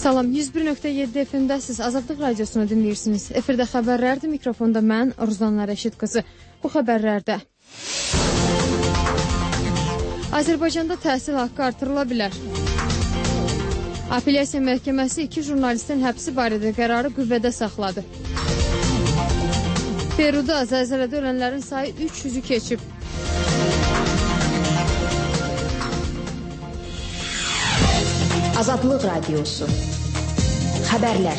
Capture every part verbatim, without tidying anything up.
Salam, yüz bir nöqtə yeddi F M-dəsiz Azadlıq Radiosunu dinləyirsiniz. Efirdə xəbərlərdir, mikrofonda mən, Ruzanna Rəşid qızı. Bu xəbərlərdə Azərbaycanda təhsil haqqı artırıla bilər. Apellyasiya məhkəməsi iki jurnalistin həbsi barədə qərarı qüvvədə saxladı. Peruda zəlzələdə ölənlərin sayı üç yüzü keçib. Azadlıq Radiosu. Xəbərlər.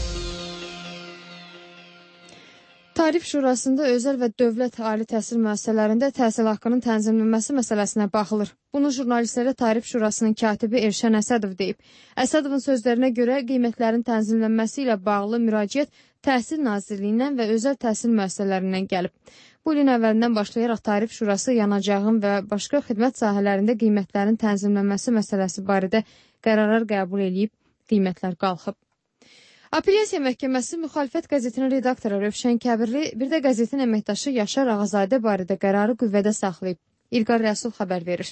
Tarif Şurasında özəl və dövlət ali təhsil müəssisələrində təhsil haqqının tənzimlənməsi məsələsinə baxılır. Bunu jurnalistlərə Tarif Şurasının katibi Elşən Əsədov deyib. Əsədovun sözlərinə görə qiymətlərin tənzimlənməsi ilə bağlı müraciət Təhsil Nazirliyindən və özəl təhsil müəssisələrindən gəlib. Bu ilin əvvəlindən başlayaraq Tarif Şurası yanacağın və başqa xidmət sahələrində qiymətlərin tənzimlənməsi məsələsi barədə qərarlar qəbul edib, qiymətlər qalxıb. Apellyasiya məhkəməsi müxalifət qəzetinin redaktoru Rövşən Kəbirli, bir də qəzetin əməkdaşı Yaşar Ağazadə barədə qərarı qüvvədə saxlayıb. İlqar Rəsul xəbər verir.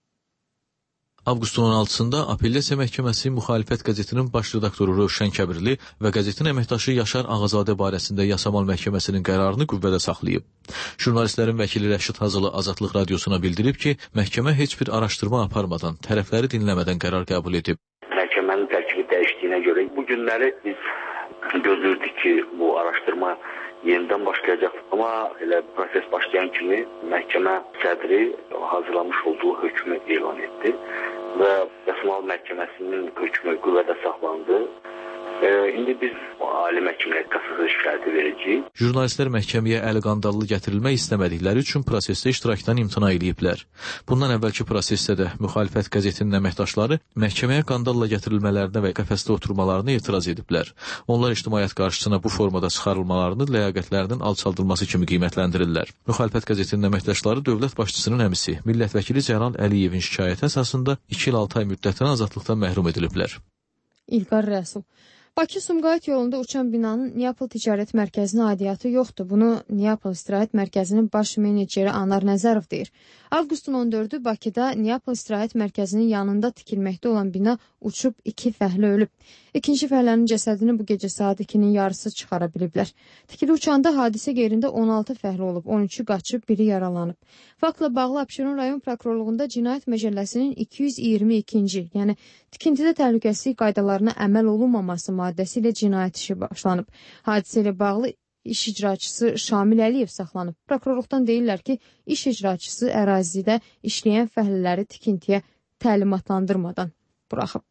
Avqustun on altısında Apellyasiya məhkəməsi müxalifət qəzetinin baş redaktoru Rövşən Kəbirli və qəzetin əməkdaşı Yaşar Ağazadə barəsində Yasamal məhkəməsinin qərarını qüvvədə saxlayıb. Jurnalistlərin vəkili Rəşid Hazılı Azadlıq Radiosuna bildirib ki, məhkəmə heç bir araşdırma aparmadan, tərəfləri dinləmədən qərar qəbul edib. Məhkəmənin tərkibi dəyişdiyinə görə bu günləri biz gözləyirdik ki, bu araşdırma yenidən başlayacaq. Amma elə proses başlayan kimi məhkəmə sədri hazırlamış olduğu hökmü elan etdi və Yasamal məhkəməsinin hökmü qüvvədə saxlandı. Ee, indi biz Ali Məhkəməyə qassasiya şikayəti verəcəyik. Jurnalistlər məhkəməyə əli qandallı gətirilmək istəmədikləri üçün prosesdə iştirakdan imtina ediblər. Bundan əvvəlki prosesdə də müxalifət qəzetinin əməkdaşları məhkəməyə qandalla gətirilmələrinə və qəfəsdə oturmalarına etiraz ediblər. Onlar ictimaiyyət qarşısına bu formada çıxarılmalarını ləyaqətlərinin alçaldılması kimi qiymətləndirirlər. Müxalifət qəzetinin əməkdaşları dövlət başçısının əmisi, millət vəkili Cəlal Əliyevin şikayəti əsasında iki il altı ay müddətinə azadlıqdan məhrum ediliblər. İlqar Rəsul. Bakı-Sumqayıt yolunda uçan binanın Neapol Ticarət Mərkəzinə aidiyyatı yoxdur. Bunu Neapol İstirahət Mərkəzinin baş meneceri Anar Nəzərov deyir. Avqustun on dördü Bakıda Neapol İstirahət Mərkəzinin yanında tikilməkdə olan bina uçub iki fəhlə ölüb. İkinci fəhlənin cəsədini bu gecə saat ikinin yarısı çıxara biliblər. Tikili uçanda hadisə yerində on altı fəhlə olub, on üçü qaçıb, biri yaralanıb. Faktla bağlı Abşeron rayon prokurorluğunda Cinayət Məcəlləsinin iki yüz iyirmi ikinci, yəni tikintidə təhlükəsizlik qaydalarına əməl olunmaması maddəsi ilə cinayət işi başlanıb. Hadisə ilə bağlı iş icraçısı Şamil Əliyev saxlanıb. Prokurorluqdan deyirlər ki, iş icraçısı ərazidə işləyən fəhlələri tikintiyə təlimatlandırmadan buraxıb.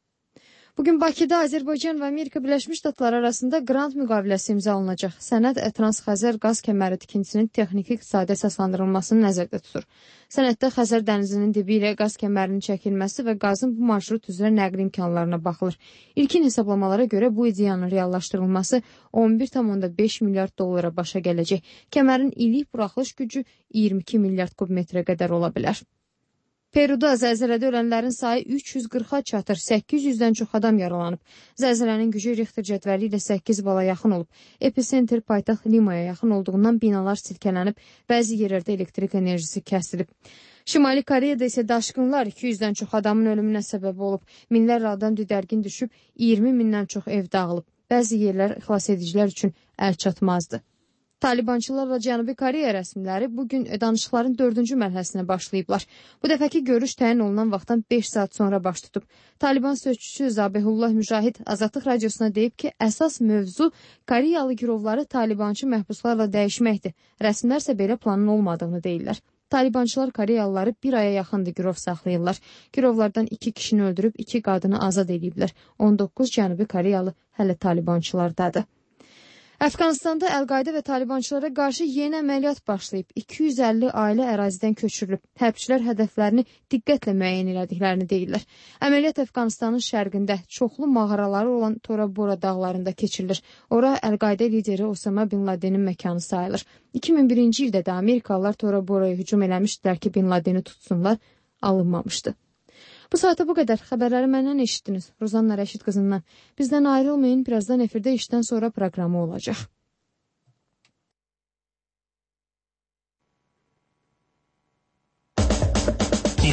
Bugün Bakıda Azərbaycan və Amerika Birləşmiş Ştatları arasında qrant müqaviləsi imzalanacaq. Sənəd Trans-Xəzər qaz kəməri tikintisinin texniki iqtisadi əsaslandırılmasını nəzərdə tutur. Sənəddə Xəzər dənizinin dibi ilə qaz kəmərinin çəkilməsi və qazın bu marşrut üzrə nəqli imkanlarına baxılır. İlkin hesablamalara görə bu ideyanın reallaşdırılması on bir tam beş milyard dollara başa gələcək. Kəmərin illik buraxılış gücü iyirmi iki milyard kubmetrə qədər ola bilər. Peruda zəlzələdə ölənlərin sayı üç yüz qırxa çatır, səkkiz yüzdən çox adam yaralanıb. Zəlzələnin gücü Richter cədvəli ilə səkkiz bala yaxın olub. Epicenter paytaxt Limaya yaxın olduğundan binalar silkələnib, bəzi yerlərdə elektrik enerjisi kəsilib. Şimali Koreyada isə daşqınlar iki yüzdən çox adamın ölümünə səbəb olub. Minlərlə adam didərgin düşüb, iyirmi mindən çox ev dağılıb. Bəzi yerlər xilas edicilər üçün əl çatmazdı. Talibançılarla Cənubi Koreya rəsmiləri bugün danışıqların dördüncü mərhələsinə başlayıblar. Bu dəfəki görüş təyin olunan vaxtdan beş saat sonra baş tutub. Taliban sözçüsü Zabihullah Mücahid Azadlıq Radiosuna deyib ki, əsas mövzu Koreyalı girovları talibançı məhbuslarla dəyişməkdir. Rəsmilər isə belə planın olmadığını deyirlər. Talibançılar Koreyalıları bir aya yaxındır girov saxlayırlar. Girovlardan iki kişini öldürüb, iki qadını azad ediblər. on doqquz Cənubi Koreyalı hələ talibançılardadır. Əfqanistanda Əl-Qayda və talibançılara qarşı yeni əməliyyat başlayıb. iki yüz əlli ailə ərazidən köçürülüb. Hərbçilər hədəflərini diqqətlə müəyyən elədiklərini deyirlər. Əməliyyat Əfqanistanın şərqində çoxlu mağaraları olan Tora Bora dağlarında keçirilir. Ora Əl-Qayda lideri Osama Bin Ladenin məkanı sayılır. iki min birinci ildə də Amerikalılar Tora Bora'ya hücum eləmişdilər ki, Bin Ladeni tutsunlar, alınmamışdı. Bu saata bu qədər. Xəbərləri məndən eşitdiniz. Ruzanna Rəşid qızından. Bizdən ayrılmayın. Birazdan efirdə işdən sonra proqramı olacaq.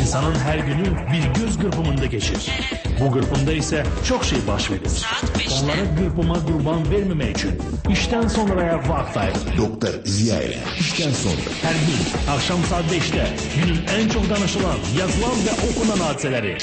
İnsanın her günü bir göz kırpımında geçir. Bu kırpımda ise çok şey baş verir. Onları kırpıma kurban vermemek için işten sonraya vakit ayır. Doktor Ziya ile işten sonra. Her gün akşam saat beşte günün en çok danışılan, yazılan ve okunan hadiseleri.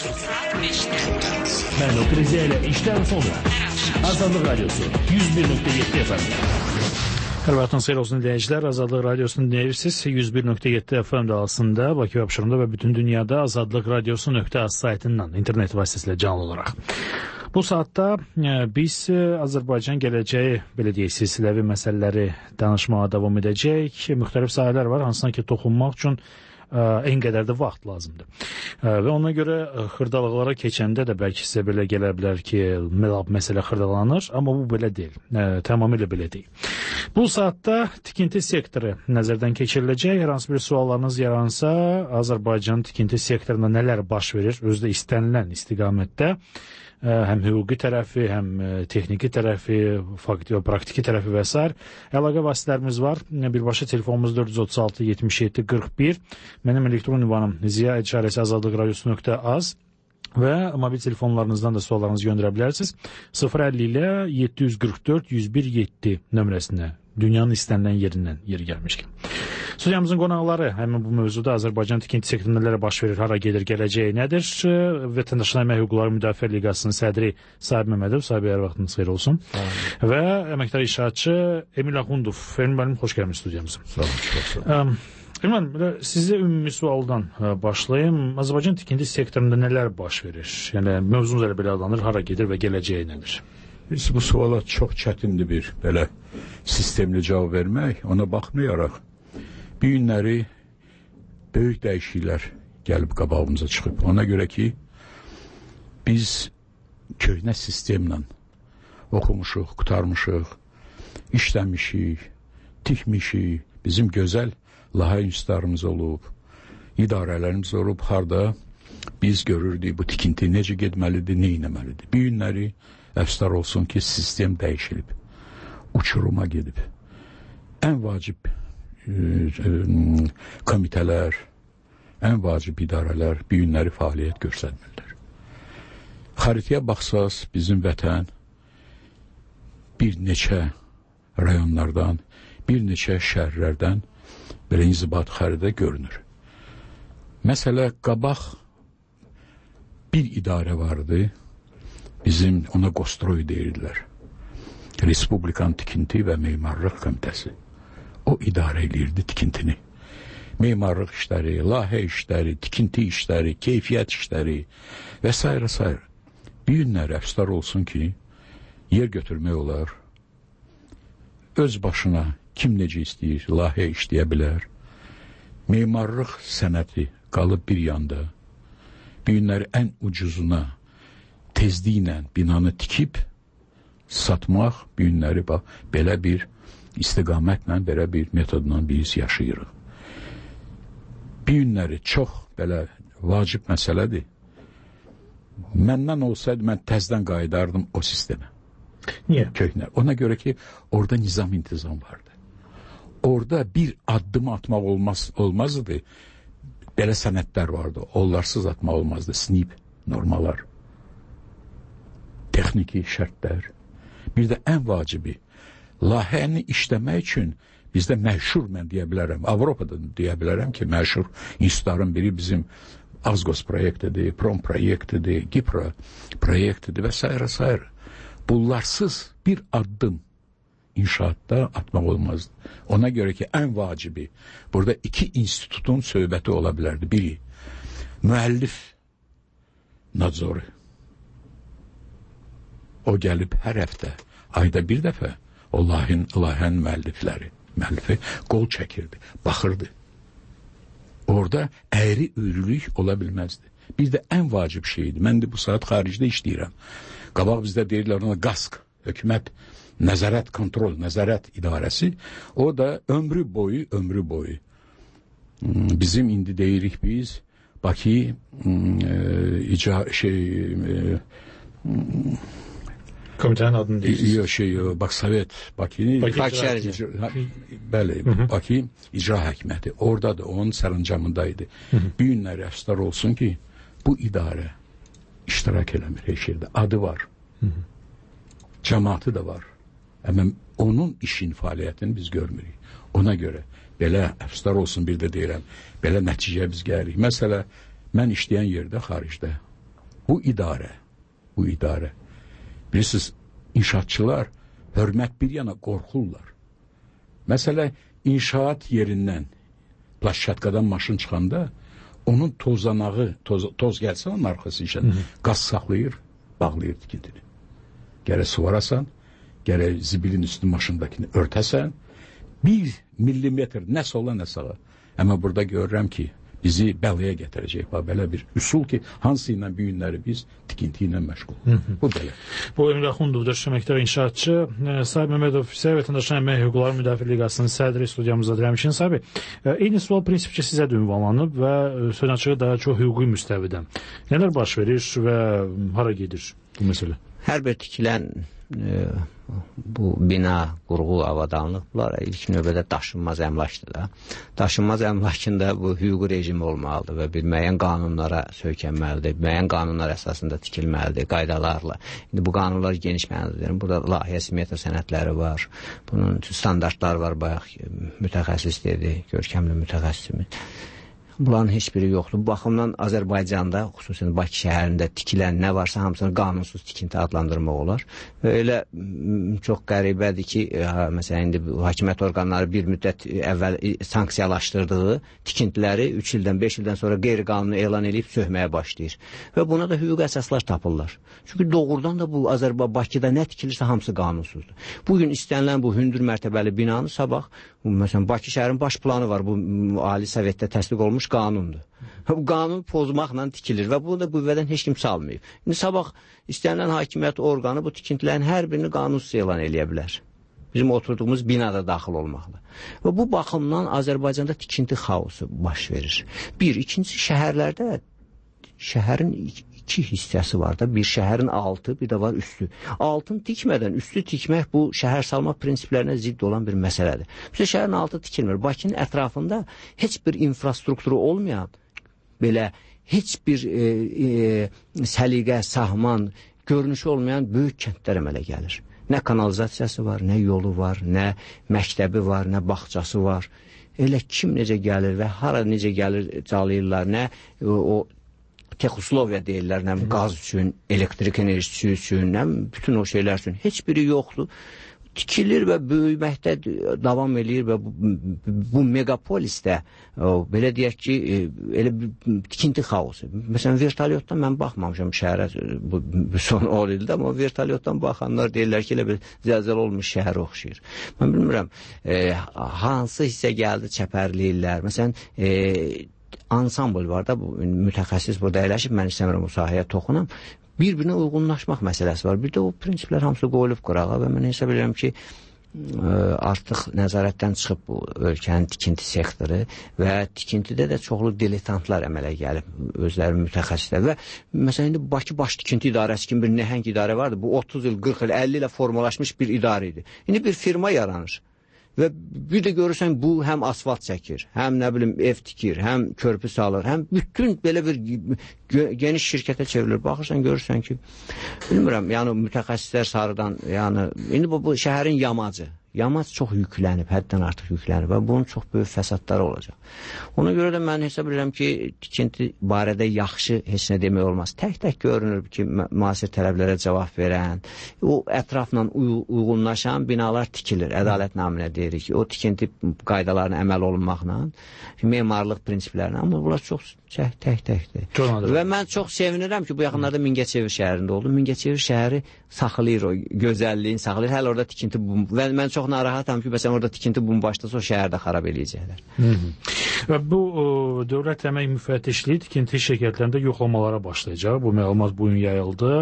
Ben Doktor Ziya ile işten sonra. Azadlık Radyosu yüz bir nokta yedi F M. Hər vaxtınız xeyir olsun dinləyicilər. Azadlıq Radiosunu dinləyirsiniz. yüz bir nokta yedi F M dalısında, Bakı və Abşeronda və bütün dünyada azadlıq radiosu nöqtə az saytından internet vasitəsilə canlı olaraq. Bu saatda e, biz Azərbaycan gələcəyi, belə deyək, silsiləvi məsələləri danışmağa davam edəcək. Müxtəlif sahələr var, hansına ki toxunmaq üçün en qədər də vaxt lazımdır. Və ona görə xırdalıqlara keçəndə də bəlkə sizə belə gələ bilər ki, məsələ xırdalanır, amma bu belə deyil. Tamamilə belə deyil. Bu saatda tikinti sektoru nəzərdən keçiriləcək. Hər hansı bir suallarınız yaransa, Azərbaycan tikinti sektorunda nələr baş verir, özdə istənilən istiqamətdə, həm hüquqi tərəfi, həm texniki tərəfi, fakti və praktiki tərəfi və s. əlaqə vasitələrimiz var. Birbaşa telefonumuz dörd yüz otuz altı yetmiş yeddi qırx bir. Mənim elektron ünvanım ziya etibarəsi azadlıq radiosu nöqtə az və mobil telefonlarınızdan da suallarınızı göndərə bilərsiniz. sıfır əlli ilə yeddi yüz qırx dörd yüz bir yeddi nömrəsinə, dünyanın istənilən yerindən yeri gəlmişkən. Studiyamızın qonaqları həmin bu mövzuda Azərbaycan tikinti sektorunda nələrə baş verir, hara gedir, gələcəyi nədir? Vətəndaşların əmək hüquqları müdafiə liqasının sədri Sahib Məmmədov, Sahib, hər vaxtınız xeyir olsun. Aynen. Və əməkdar inşaatçı Emil Axundov. Emin müəllim, xoş gəlmiş studiyamıza. Sağ olun. Emin müəllim, sizə ümumi sualdan başlayayım. Azərbaycan tikinti sektorunda nələr baş verir? Yəni mövzumuz elə belə adlanır, hara gedir və gələcəyi nədir? Biz bu suala çox çətindir bir belə sistemli cavab vermək. Ona baxmayaraq bu günləri böyük dəyişikliklər gəlib qabağımıza çıxıb. Ona görə ki, biz köhnə sistemlə oxumuşuq, qutarmışıq, işləmişik, tikmişik, bizim gözəl layihə institutlarımız olub, idarələrimiz olub, harda biz görürdük bu tikinti necə getməlidir, nə etməlidir. Bu günləri əfsar olsun ki, sistem dəyişilib, uçuruma gedib. Ən vacib komitələr, ən vacib idarələr bu günləri fəaliyyət göstərmirlər. Xəritəyə baxsaz, bizim vətən bir neçə rayonlardan, bir neçə şəhərlərdən belə inzibat xəritə görünür. Məsələ, qabaq bir idarə vardı, bizim ona Qostroy deyirdilər. Respublikan Tikinti və Memarlıq Komitəsi. O idarə edirdi tikintini. Memarlıq işləri, layihə işləri, tikinti işləri, keyfiyyət işləri və s. s. Bir günlər əfsar olsun ki, yer götürmək olar. Öz başına kim necə istəyir, layihə işləyə bilər. Memarlıq sənəti qalıb bir yanda. Bir günlər ən ucuzuna, tezliklə binanı tikib, satmaq bir günləri bax, belə bir istiqamətlə, belə bir metodla biz yaşayırıq. Bir günləri çox belə vacib məsələdir. Məndən olsaydı, mən təzdən qayıdardım o sistemə. Niyə? Köhnə. Ona görə ki, orada nizam intizam vardı. Orada bir addım atmaq olmaz, olmazdı. Belə sənədlər vardı. Onlarsız atmaq olmazdı. Snip, normalar, texniki şərtlər. Bir də ən vacibi, layihəni işləmək üçün bizdə məşhur, mən deyə bilərəm, Avropada deyə bilərəm ki, məşhur institutların biri bizim Azgos proyektidir, Prom proyektidir, Gipra proyektidir və s. s. Bunlarsız bir addım inşaatda atmaq olmazdı. Ona görə ki, ən vacibi, burada iki institutun söhbəti ola bilərdi. Biri, müəllif nadzoru. O gəlib hər həftə, ayda bir dəfə o layihən, layihən müəllifləri, müəllifi qol çəkirdi, baxırdı. Orada əyri üyrülük ola bilməzdi. Bir də ən vacib şeydir. Mən də bu saat xaricdə işləyirəm. Qabaq bizdə deyirlər ona qask, hökumət nəzarət, kontrol, nəzarət idarəsi. O da ömrü boyu, ömrü boyu. Bizim indi deyirik biz, Bakı e, ica, şey, e, Komitənin adını deyirsiniz. Yox, şey, yox, bax Sovet Bakı, Bakı icra, bəli, Hı -hı. Bakı icra hakimiyyəti oradadır, onun sərəncamındaydı. Bir günləri əfsdar olsun ki, bu idarə iştirak eləmir heç yerdə. Adı var. Hı -hı. Cəmaatı da var. Amma onun işin fəaliyyətini biz görmürük. Ona görə belə əfsdar olsun, bir də deyirəm, belə nəticəyə biz gəlirik. Məsələ, mən işləyən yerdə, xaricdə, bu idarə, bu idarə, bilirsiniz, inşaatçılar hörmət bir yana qorxurlar. Məsələ, inşaat yerindən, plaşçatkadan maşın çıxanda, onun tozanağı, toz, toz gəlsə onun arxası işə, qaz saxlayır, bağlayır tikintini. Gərək suvarasan, gərək zibilin üstü maşındakini örtəsən, bir millimetr nəsə ola nəsə. Amma burada görürəm ki, bizi bəlaya gətirəcək. Belə bir üsul ki, hansı ilə bu günləri biz tikinti ilə məşğul. Bu belə. Bu Emrah Xundovdur, əməkdar inşaatçı. Sahib Məmmədov, Vətəndaşların Əmək Hüquqları Müdafiə Liqasının sədri studiyamızda dirəmişin. Sahib, eyni sual prinsipcə sizə də ünvanlanıb və söz açığı daha çox hüquqi müstəvidən. Nələr baş verir və hara gedir bu məsələ? Hər bir tikilən e, bu bina, qurğu, avadanlıq, bunlar ilk növbədə daşınmaz əmlakdır da. Daşınmaz əmlakında bu hüquqi rejim olmalıdır və bir müəyyən qanunlara söykənməlidir, müəyyən qanunlar əsasında tikilməlidir, qaydalarla. İndi bu qanunlar geniş mənada, burada layihə simiyyətə sənədləri var, bunun standartlar var, bayaq mütəxəssis dedi, görkəmli mütəxəssisimiz. Bunların heç biri yoxdur. Bu baxımdan Azərbaycanda, xüsusən Bakı şəhərində tikilən nə varsa hamısını qanunsuz tikinti adlandırmaq olar. Və elə çox qəribədir ki, məsələn, indi hakimiyyət orqanları bir müddət əvvəl sanksiyalaşdırdığı tikintiləri üç ildən, beş ildən sonra qeyri-qanuni elan edib söhməyə başlayır. Və buna da hüquq əsaslar tapırlar. Çünki doğrudan da bu Azərbaycan Bakıda nə tikilirsə hamısı qanunsuzdur. Bugün istənilən bu hündür mərtəbəli binanı sabah, məsələn, Bakı şəhərin baş planı var, bu Ali Sovetdə təsdiq olmuş qanundur. Bu qanun pozmaqla tikilir və bunu da qüvvədən heç kim salmayıb. İndi sabah istənilən hakimiyyət orqanı bu tikintilərin hər birini qanunsuz elan eləyə bilər. Bizim oturduğumuz binada daxil olmaqla. Və bu baxımdan Azərbaycanda tikinti xaosu baş verir. Bir, ikincisi şəhərlərdə şəhərin iki hissəsi var da, bir şəhərin altı, bir də var üstü. Altın tikmədən üstü tikmək bu şəhər salma prinsiplərinə zidd olan bir məsələdir. Bizə şəhərin altı tikilmir. Bakının ətrafında heç bir infrastrukturu olmayan, belə heç bir e, e, səliqə, sahman, görünüşü olmayan böyük kəndlər əmələ gəlir. Nə kanalizasiyası var, nə yolu var, nə məktəbi var, nə bağçası var. Elə kim necə gəlir və hara necə gəlir calayırlar, nə o, o texosloviya deyirlər, nə qaz üçün, elektrik enerjisi üçün, nə bütün o şeylər üçün. Heç biri yoxdur. Tikilir və böyüməkdə davam edir və bu, bu megapolisdə o, belə deyək ki, elə tikinti xaosu. Məsələn, vertolyotdan mən baxmamışam şəhərə bu, bu son on ildə, amma vertolyotdan baxanlar deyirlər ki, elə bir zəlzələ olmuş şəhərə oxşayır. Mən bilmirəm, e, hansı hissə gəldi çəpərləyirlər. Məsələn, e, ansambl var da, bu, mütəxəssis burada əyləşib, mən istəmirəm o sahəyə toxunam. Bir-birinə uyğunlaşmaq məsələsi var. Bir də o prinsiplər hamısı qoyulub qırağa və mən hesab edirəm ki, artıq nəzarətdən çıxıb bu ölkənin tikinti sektoru və tikintidə də çoxlu diletantlar əmələ gəlib, özləri mütəxəssislər və məsələn, indi Bakı Baş Tikinti İdarəsi kimi bir nəhəng idarə vardı. Bu otuz il, qırx il, əlli ilə formalaşmış bir idarə idi. İndi bir firma yaranır. Və bir də görürsən, bu həm asfalt çəkir, həm nə bilim ev tikir, həm körpü salır, həm bütün belə bir geniş şirkətə çevrilir. Baxırsan, görürsən ki, bilmirəm, yəni mütəxəssislər sarıdan, yəni indi bu, bu şəhərin yamacı. Yamac çox yüklənib, həddən artıq yüklənib və bunun çox böyük fəsadları olacaq. Ona görə də mən hesab edirəm ki, tikinti barədə yaxşı heç nə demək olmaz. Tək-tək görünür ki, müasir tələblərə cavab verən, o ətrafla uyğunlaşan binalar tikilir. Ədalət naminə deyirik ki, o tikinti qaydalarına əməl olunmaqla, memarlıq prinsiplərinə, amma bunlar çox tək-təkdir. Və mən çox sevinirəm ki, bu yaxınlarda Mingəçevir şəhərində oldu. Mingəçevir şəhəri saxlayır o gözəlliyin, saxlayır. Hələ orada tikinti və mən çox çox narahatam ki, məsələn, orada tikinti bumu başlasa o şəhərdə xarab eləyəcəklər. Hı -hı. Və bu o, Dövlət Əmək Müfəttişliyi tikinti şirkətlərində yoxlamalara başlayacaq. Bu məlumat bu gün yayıldı.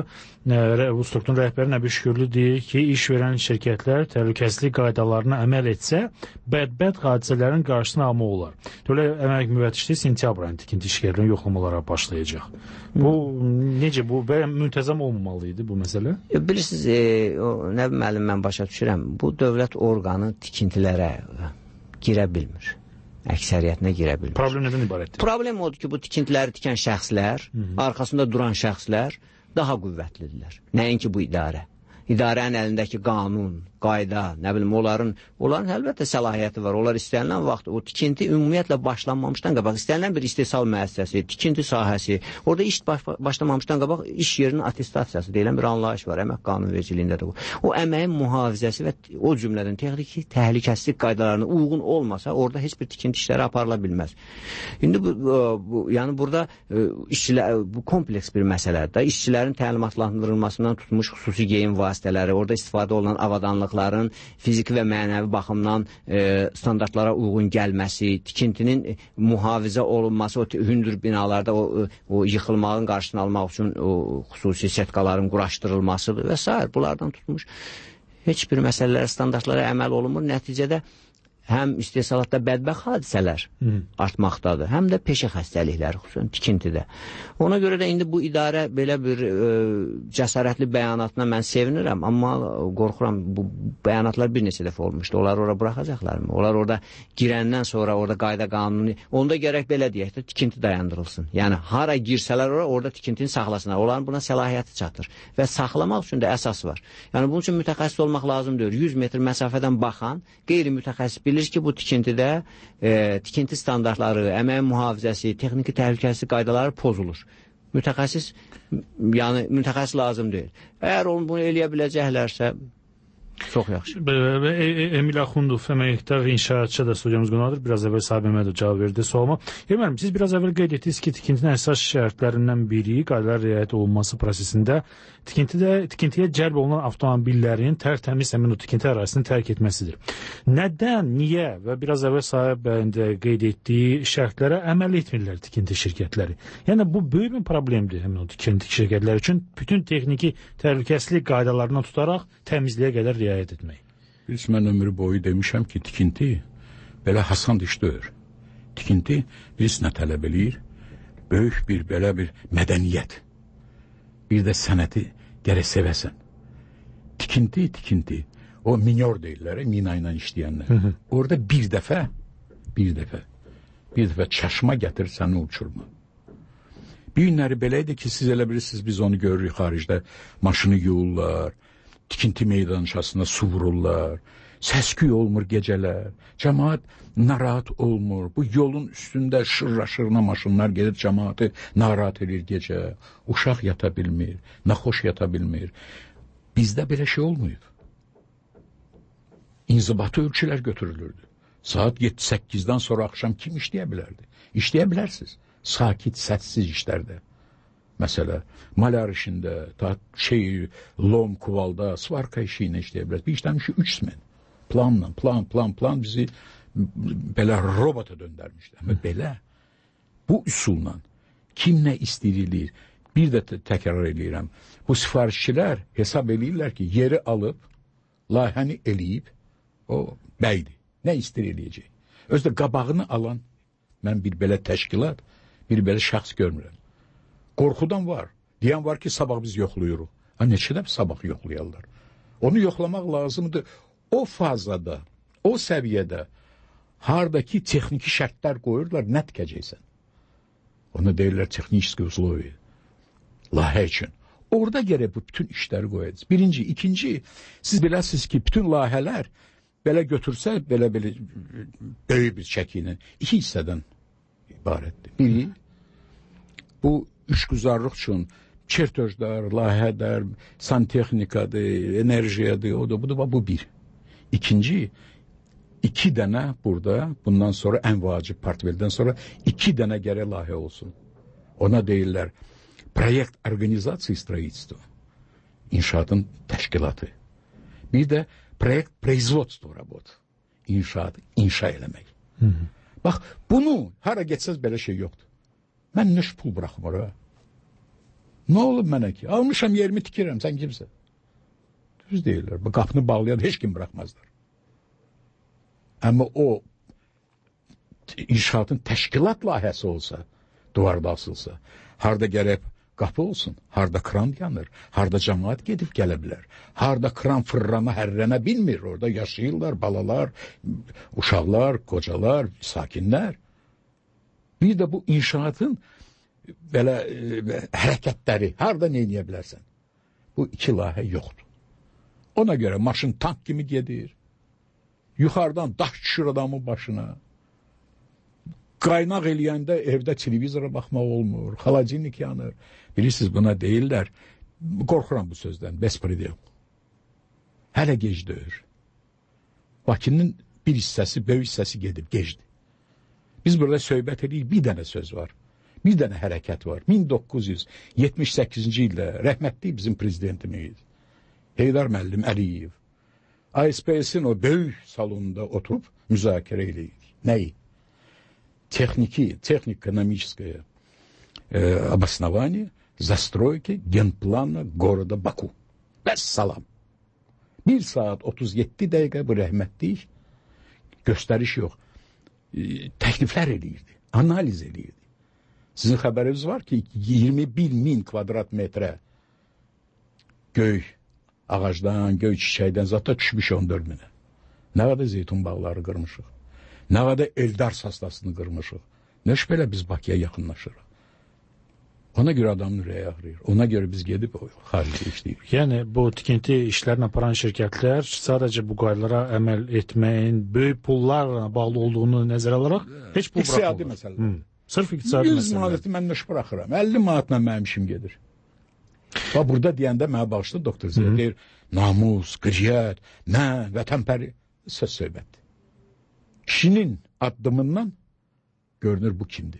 Bu strukturun rəhbəri Nəbi Şükürlü deyir ki, iş verən şirkətlər təhlükəsizlik qaydalarına əməl etsə, bədbəd hadisələrin qarşısını almaq olar. Dövlət Əmək Müfəttişliyi sentyabr ayında tikinti şirkətlərinin yoxlamalara başlayacaq. Bu necə, bu müntəzəm olmamalı idi bu məsələ? Bilirsiniz, e, o, Nəbi müəllim, mən başa düşürəm, bu dövlət orqanı tikintilərə girə bilmir. Əksəriyyətinə girə bilmir. Problem nədən ibarətdir? Problem odur ki, bu tikintiləri tikən şəxslər, Hı -hı. arxasında duran şəxslər daha qüvvətlidirlər. Nəinki bu idarə. İdarənin əlindəki qanun, qayda, nə bilim, onların, onların əlbəttə səlahiyyəti var. Onlar istənilən vaxt, o tikinti ümumiyyətlə başlanmamışdan qabaq, istənilən bir istehsal müəssisəsi, tikinti sahəsi, orada iş baş, başlamamışdan qabaq iş yerinin atestasiyası deyilən bir anlayış var, əmək qanunvericiliyində də bu. O əməyin mühafizəsi və o cümlədən texniki təhlükəsizlik qaydalarına uyğun olmasa, orada heç bir tikinti işləri aparıla bilməz. İndi bu, bu yəni burada işçilər, bu kompleks bir məsələdir. İşçilərin təlimatlandırılmasından tutmuş xüsusi geyim vasitələri, orada istifadə olunan avadanlıqların fiziki və mənəvi baxımdan e, standartlara uyğun gəlməsi, tikintinin e, mühafizə olunması, o hündür binalarda o, o yıxılmağın qarşısını almaq üçün o xüsusi setkaların quraşdırılmasıdır və s. Bunlardan tutmuş heç bir məsələlərə, standartlara əməl olunmur. Nəticədə həm istehsalatda bədbəxt hadisələr Hı. artmaqdadır, həm də peşə xəstəlikləri, xüsusən tikintidə. Ona görə də indi bu idarə belə bir e, cəsarətli bəyanatına mən sevinirəm, amma qorxuram, bu bəyanatlar bir neçə dəfə olmuşdu. Onlar orada buraxacaqlarmı? Onlar orada girəndən sonra orada qayda qanunu, onda gərək belə deyək də tikinti dayandırılsın. Yəni hara girsələr orada, orada tikintini saxlasınlar. Onların buna səlahiyyəti çatır və saxlamaq üçün də əsas var. Yəni bunun üçün mütəxəssis olmaq lazım deyil. yüz metr məsafədən baxan qeyri-mütəxəssis bilir ki, bu tikintidə e, tikinti standartları, əmək mühafizəsi, texniki təhlükəsizlik qaydaları pozulur. Mütəxəssis, yəni mütəxəssis lazım deyil. Əgər onu bunu eləyə biləcəklərsə, çox yaxşı. Emil Axundov, əməkdar inşaatçı da studiyamız qonağıdır. Biraz əvvəl Sabir Məhəmmədov cavab verdi sualıma. Deməlim, siz biraz əvvəl qeyd etdiniz ki, tikintinin əsas şərtlərindən biri qaydalara riayət olunması prosesində tikintidə, tikintiyə cəlb olunan avtomobillərin tərtəmiz həmin o tikinti ərazisini tərk etməsidir. Nədən, niyə və biraz əvvəl sahib bəyində qeyd etdiyi şərtlərə əməl etmirlər tikinti şirkətləri? Yəni, bu böyük bir problemdir həmin o tikinti şirkətləri üçün bütün texniki təhlükəsizlik qaydalarına tutaraq təmizliyə qədər riayət etmək. Biz mən ömrü boyu demişəm ki, tikinti belə hasan iş deyil. Tikinti biz nə tələb eləyir? Böyük bir, belə bir mədəniyyət. Bir də sənəti gərək sevəsən. Tikinti, tikinti. O minyor deyirlər, mina ilə işləyənlər. Hı -hı. Orada bir dəfə, bir dəfə, bir dəfə çaşma gətir səni uçurma. Bir günləri belə idi ki, siz elə bilirsiniz, biz onu görürük xaricdə, maşını yuyurlar, tikinti meydançasına su vururlar, səsküy olmur gecələr, cəmaat narahat olmur, bu yolun üstündə şırra-şırna maşınlar gedir, cəmaatı narahat edir gecə, uşaq yata bilmir, naxoş yata bilmir. Bizdə belə şey olmuyub. İnzibatı ölçülər götürülürdü. Saat yeddi səkkizdən sonra axşam kim işləyə bilərdi? İşləyə bilərsiniz, sakit, səssiz işlərdə. Məsələ, malar işində, şey, lom, kuvalda, svarka işi ilə işləyə bilər. Bir işləmişi üç men. Planla, plan, plan, plan bizi belə robota döndərmişlər. Amma belə, bu üsulla kim nə istəyilir? Bir də təkrar eləyirəm. Bu sifarişçilər hesab eləyirlər ki, yeri alıb, layihəni eləyib, o bəydir. Nə istəyir eləyəcək? Özdə qabağını alan, mən bir belə təşkilat, bir belə şəxs görmürəm. Qorxudan var. Deyən var ki, sabah biz yoxluyuruq. Ha, neçə də sabah yoxlayarlar? Onu yoxlamaq lazımdır. O fazada, o səviyyədə hardakı texniki şərtlər qoyurlar, nə tikəcəksən? Ona deyirlər texniki uslovi. Layihə üçün. Orada gərək bu bütün işləri qoyacaq. Birinci, ikinci, siz biləsiniz ki, bütün layihələr belə götürsə, belə-belə böyük bir çəkinin iki hissədən ibarətdir. Biri, bu işgüzarlıq üçün çertözlər, layihələr, santexnikadır, enerjiyadır, o da, bu da, bu bir. İkinci, iki dənə burada, bundan sonra ən vacib portfeldən sonra iki dənə gərək layihə olsun. Ona deyirlər, proyekt organizasiya stроительства, inşaatın təşkilatı. Bir də Proyekt производство работ. İnşaat, inşa eləmək. Hı -hı. Bax, bunu hara getsəz belə şey yoxdur. Mən nöş pul bıraxmır ha. Nə olub mənə ki? Almışam yerimi tikirəm, sən kimsən? Düz deyirlər. Bu qapını bağlayan heç kim bıraxmazlar. Amma o inşaatın təşkilat layihəsi olsa, duvarda asılsa, harda gərək qapı olsun, harda kran yanır, harda cəmaat gedib gələ bilər, harda kran fırrana, hərrənə bilmir, orada yaşayırlar, balalar, uşaqlar, qocalar, sakinlər. Bir də bu inşaatın belə e, hərəkətləri, harda nə edə bilərsən? Bu iki layihə yoxdur. Ona görə maşın tank kimi gedir, yuxarıdan daş düşür adamın başına, qaynaq eləyəndə evdə televizora baxmaq olmur, xalacinlik yanır. Bilirsiniz, buna deyirlər, qorxuram bu sözdən, bespredel. Hələ gec deyir. Bakının bir hissəsi, böyük hissəsi gedib, gecdir. Biz burada söhbət edirik, bir dənə söz var, bir dənə hərəkət var. min doqquz yüz yetmiş səkkizinci ildə rəhmətli bizim prezidentimiz, Heydar müəllim Əliyev, I S P S'in o böyük salonunda oturub müzakirə edirik. Nəyi? Техники, технико-экономическое э, обоснование застройки генплана города Baku. Bəs salam. bir saat otuz yeddi dəqiqə bu rəhmətlik göstəriş yox. E, təkliflər eləyirdi, analiz eləyirdi. Sizin xəbəriniz var ki, iyirmi bir min kvadrat metrə göy ağacdan, göy çiçəkdən zata düşmüş on dörd minə. Nə qədər zeytun bağları qırmışıq. Nə qədər Eldar saslasını qırmışıq. Nə şübhələ biz Bakıya yaxınlaşırıq. Ona görə adamın ürəyi ağrıyır. Ona görə biz gedib xaricə işləyirik. Yəni bu tikinti işlərini aparan şirkətlər sadəcə bu qaydalara əməl etməyin böyük pullarla bağlı olduğunu nəzərə alaraq heç pul buraxmırlar. İqtisadi məsələlər. Sırf iqtisadi məsələlər. yüz manatı mən nöş buraxıram. əlli manatla mənim işim gedir. Və burada deyəndə mənə bağışlı doktor Zəyə deyir, namus, qıciyyət, nə, vətənpəri söz söhbətdir. Kişinin addımından görünür bu kimdir.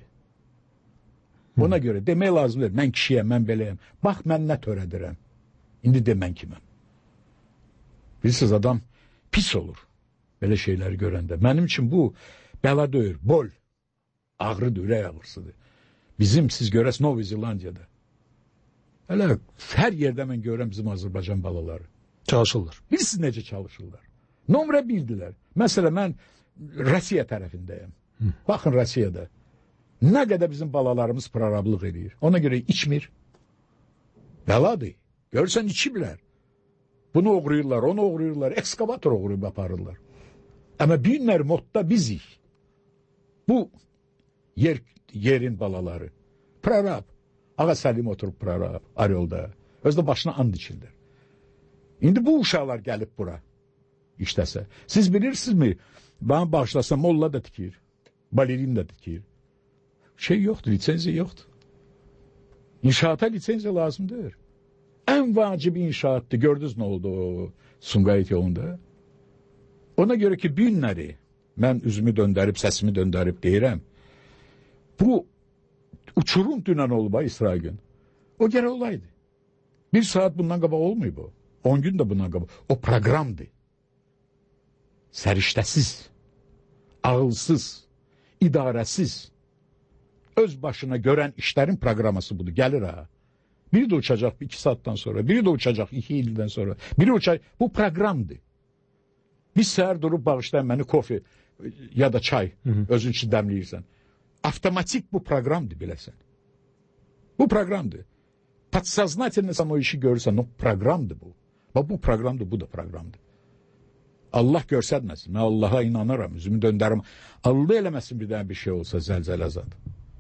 Buna görə demək lazımdır, mən kişiyəm, mən beləyəm. Bax, mən nə törədirəm. İndi de mən kiməm. Bilirsiniz, adam pis olur belə şeyləri görəndə. Mənim üçün bu bəla deyir, bol, ağrıdır, ürək ağrısıdır. Bizim, siz görəs, Novi Zelandiyada. Hələ hər yerdə mən görəm bizim Azərbaycan balaları. Çalışırlar. Bilirsiniz necə çalışırlar. Nömrə bildilər. Məsələn, mən Rusiya tərəfindəyəm. Hı. Baxın Rusiyada. Nə qədər bizim balalarımız prarablıq edir. Ona görə içmir. Bəladır. Görürsən içiblər. Bunu oğruyurlar, onu oğruyurlar, ekskavator oğruyub aparırlar. Amma bir modda bizik. Bu yer, yerin balaları. Prarab. Ağa Səlim oturub prarab, Aryolda. Özdə başına and içirlər. İndi bu uşaqlar gəlib bura işləsə. Siz bilirsinizmi? Bana bağışlasa molla da tikir. Balerin da tikir. Şey yoxdur, lisenziya yoxdur. İnşaata lisenziya lazımdır. Ən vacib inşaatdır. Gördünüz nə oldu o Sumqayıt yolunda? Ona görə ki, bir günləri mən üzümü döndərib, səsimi döndərib deyirəm. Bu uçurum dünən olub ha İsrail gün. O gərək olaydı. Bir saat bundan qabaq olmayıb o. On gün də bundan qabaq. O proqramdır. Səriştəsiz, ağılsız, idarəsiz, öz başına görən işlərin proqraması budur. Gəlir ha. Biri də uçacaq iki saatdan sonra, biri də uçacaq iki ildən sonra, biri uçacaq. Bu proqramdır. Biz səhər durub bağışlayan məni kofe ya da çay, hı -hı. özün üçün dəmləyirsən. Avtomatik bu proqramdır biləsən. Bu proqramdır. Podsoznательно sən o işi görürsən, o proqramdır bu. Bax bu proqramdır, bu da proqramdır. Allah görsədməsin. Mən Allaha inanıram, üzümü döndərim. Allah eləməsin bir dənə bir şey olsa zəlzələ zad.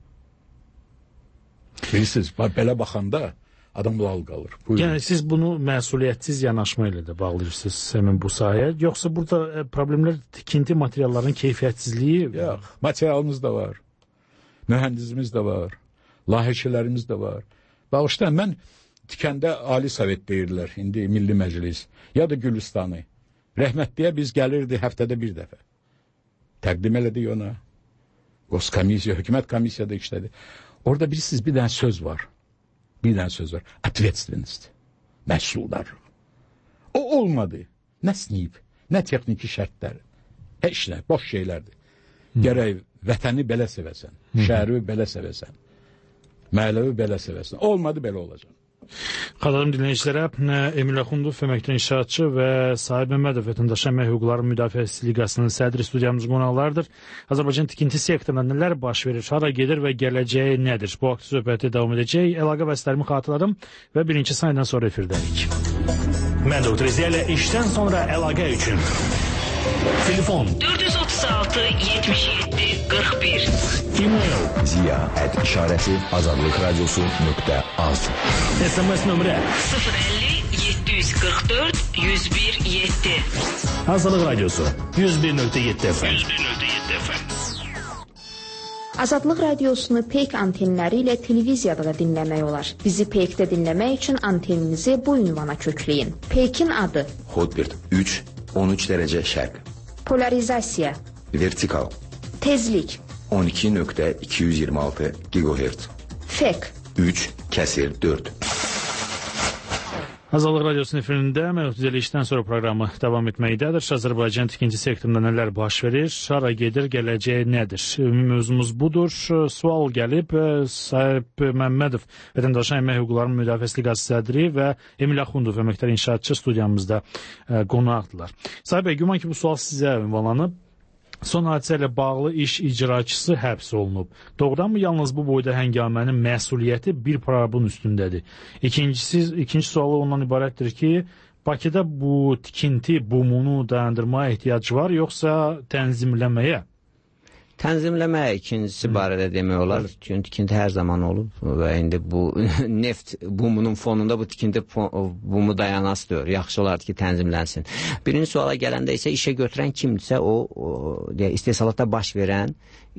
Bilirsiniz, belə baxanda adam lal qalır. Buyurun. Yəni siz bunu məsuliyyətsiz yanaşma ilə də bağlayırsınız həmin bu sahəyə. Yoxsa burada problemlər tikinti materiallarının keyfiyyətsizliyi? Yox, materialımız da var. Mühəndisimiz də var. Layihəçilərimiz də var. Bağışlayın, mən tikəndə Ali Sovet deyirlər, indi Milli Məclis, ya da Gülüstanı. Rəhmətliyə biz gəlirdi həftədə bir dəfə. Təqdim elədik ona. Qoskomissiya, hökumət komissiyada işlədi. Orada bilirsiniz bir dənə söz var. Bir dənə söz var. Atvetственность. Məsullar. O olmadı. Nəsniyib. nə texniki şərtlər, heç nə, boş şeylərdir. Gərək vətəni belə sevəsən, şəhəri belə sevəsən, məhəlləvi belə sevəsən. Olmadı, belə olacaq. Xatırladım dinləyicilərə, Emil Axundov, əməkdar inşaatçı və Sahib Məmmədov Vətəndaş Əmək Hüquqları Müdafiəsi Liqasının sədri studiyamız qonaqlardır. Azərbaycan tikinti sektorunda nələr baş verir, hara gedir və gələcəyi nədir? Bu haqda söhbəti davam edəcək. Əlaqə vəsitələrimi xatırladım və birinci sayından sonra efirdəyik. Mən doktor Ziya ilə işdən sonra əlaqə üçün. Telefon dörd yüz otuz altı yetmiş yeddi qırx bir. E-mail ziya at işarəsi azadlıq radiosu nöqtə az. S M S nömrə sıfır əlli yeddi yüz qırx dörd yüz bir yeddi. Azadlıq radiosu yüz bir nöqtə yeddi F M. yüz bir nöqtə yeddi F M. Azadlıq radiosunu Peyk antenləri ilə televiziyada da dinləmək olar. Bizi Peykdə dinləmək üçün anteninizi bu ünvana kökləyin. Peykin adı Hotbird üç on üç dərəcə şərq. Polarizasiya, Vertikal tezlik, on iki nöqtə iki yüz iyirmi altı gigahertz. fek, üç kəsir dörd. Azadlıq radiosunun efirində Məlumat Düzəli işdən sonra proqramı davam etməkdədir. Azərbaycan tikinti sektorunda nələr baş verir, hara gedir, gələcəyi nədir? Mövzumuz budur. Sual gəlib, Sahib Məmmədov Vətəndaş Əmək Hüquqları Müdafiəsi Liqası sədri və Emil Axundov əməkdar inşaatçı studiyamızda qonaqdılar. Sahib bəy, güman ki, bu sual sizə ünvanlanıb. Son hadisə ilə bağlı iş icraçısı həbs olunub. Doğrudanmı yalnız bu boyda həngamənin məsuliyyəti bir prorabın üstündədir? İkincisi, ikinci sualı ondan ibarətdir ki, Bakıda bu tikinti bumunu dayandırmaya ehtiyac var, yoxsa tənzimləməyə? Tənzimləmə ikincisi barədə demək olar. Çünki tikinti hər zaman olub və indi bu neft bumunun fonunda bu tikinti bumu dayanası deyir. Yaxşı olardı ki, tənzimlənsin. Birinci suala gələndə isə işə götürən kimdirsə, o, o istehsalatda baş verən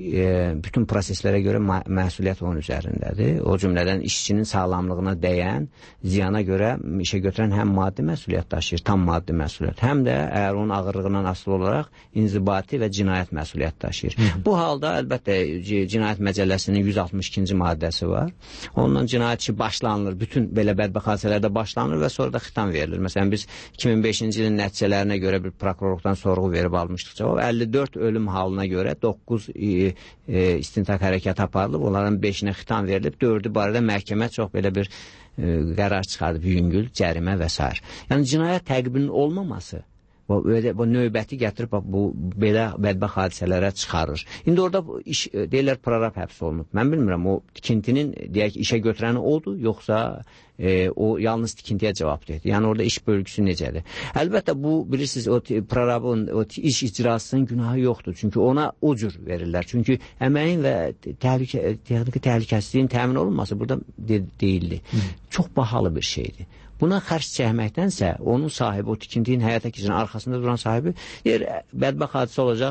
e, bütün proseslərə görə məsuliyyət onun üzərindədir. O cümlədən işçinin sağlamlığına dəyən, ziyana görə işə götürən həm maddi məsuliyyət daşıyır, tam maddi məsuliyyət, həm də əgər onun ağırlığından asılı olaraq inzibati və cinayət məsuliyyət daşıyır. Bu halda əlbəttə Cinayət Məcəlləsinin yüz altmış ikinci maddəsi var. Ondan cinayət işi başlanılır, bütün belə bədbəxt hadisələrdə başlanılır və sonra da xitam verilir. Məsələn, biz iki min beşinci ilin nəticələrinə görə bir prokurorluqdan sorğu verib almışdıq cavab. əlli dörd ölüm halına görə doqquz e, e, istintaq hərəkəti aparılıb, onların beşinə xitam verilib, dördü barədə məhkəmə çox belə bir e, qərar çıxardıb, yüngül, cərimə və s. Yəni cinayət təqibinin olmaması Bu, bu növbəti gətirib bu belə bədbəxt hadisələrə çıxarır. İndi orada iş, deyirlər, prorab həbs olunub. Mən bilmirəm, o tikintinin deyək işə götürəni oldu, yoxsa e, o yalnız tikintiyə cavabdehdir. Yəni orada iş bölgüsü necədir? Əlbəttə bu, bilirsiniz, o prorabın, o iş icrasının günahı yoxdur. Çünki ona o cür verirlər. Çünki əməyin və təhlükə, texniki təhlükəsizliyin təmin olunması burada de, deyildi. Hı. Çox bahalı bir şeydir. Buna xərc çəkməkdənsə, onun sahibi, o tikintinin həyata keçirin arxasında duran sahibi, deyir, bədbəxt hadisə olacaq,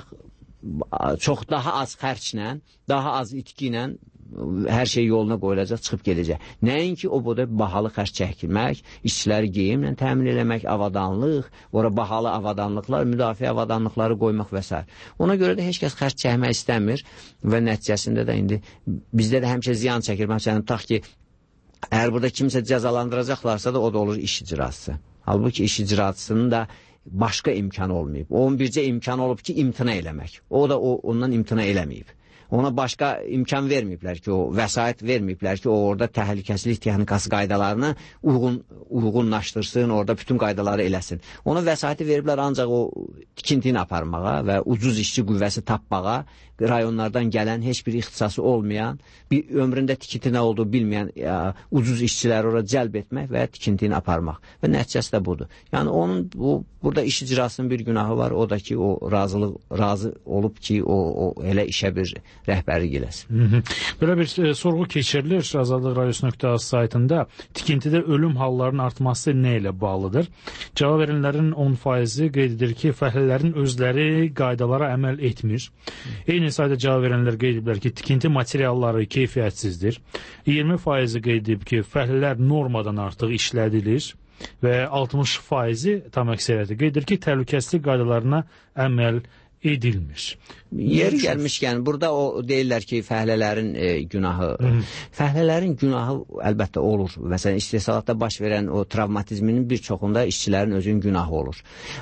çox daha az xərclə, daha az itki ilə hər şey yoluna qoyulacaq, çıxıb gedəcək. Nəinki o boda bahalı xərc çəkilmək, işçiləri geyimlə təmin eləmək, avadanlıq, ora bahalı avadanlıqlar, müdafiə avadanlıqları qoymaq və s. Ona görə də heç kəs xərc çəkmək istəmir və nəticəsində də indi bizdə də həmişə ziyan çəkir. Məsələn, tutaq ki, əgər burada kimsə cəzalandıracaqlarsa da o da olur iş icrası. Halbuki iş icrasının da başqa imkanı olmayıb. Onun bircə imkanı olub ki, imtina eləmək. O da o, ondan imtina eləməyib. Ona başqa imkan verməyiblər ki, o vəsait verməyiblər ki, o orada təhlükəsizlik texnikası qaydalarını uyğun, uyğunlaşdırsın, orada bütün qaydaları eləsin. Ona vəsaiti veriblər ancaq o tikintini aparmağa və ucuz işçi qüvvəsi tapmağa, rayonlardan gələn, heç bir ixtisası olmayan, bir ömründə tikinti nə olduğu bilməyən ya, ucuz işçiləri orada cəlb etmək və tikintini aparmaq. Və nəticəsi də budur. Yəni onun bu, burada iş icrasının bir günahı var, o da ki, o razılıq, razı olub ki, o, o elə işə bir rəhbərlik eləsin. Belə bir e, sorğu keçirilir Azadlıq Radiosu nöqtə az saytında. Tikintidə ölüm hallarının artması nə ilə bağlıdır? Cavab verənlərin on faizi qeyd edir ki, fəhlələrin özləri qaydalara əməl etmir. Eyni sayda cavab verənlər qeyd ediblər ki, tikinti materialları keyfiyyətsizdir. iyirmi faizi qeyd edib ki, fəhlələr normadan artıq işlədilir və altmış faizi tam əksəriyyəti qeyd edir ki, təhlükəsizlik qaydalarına əməl edilmir. Yeri gəlmişkən, burada o deyirlər ki, fəhlələrin e, günahı. Hı. Fəhlələrin günahı əlbəttə olur. Məsələn, istehsalatda baş verən o travmatizminin bir çoxunda işçilərin özünün günahı olur.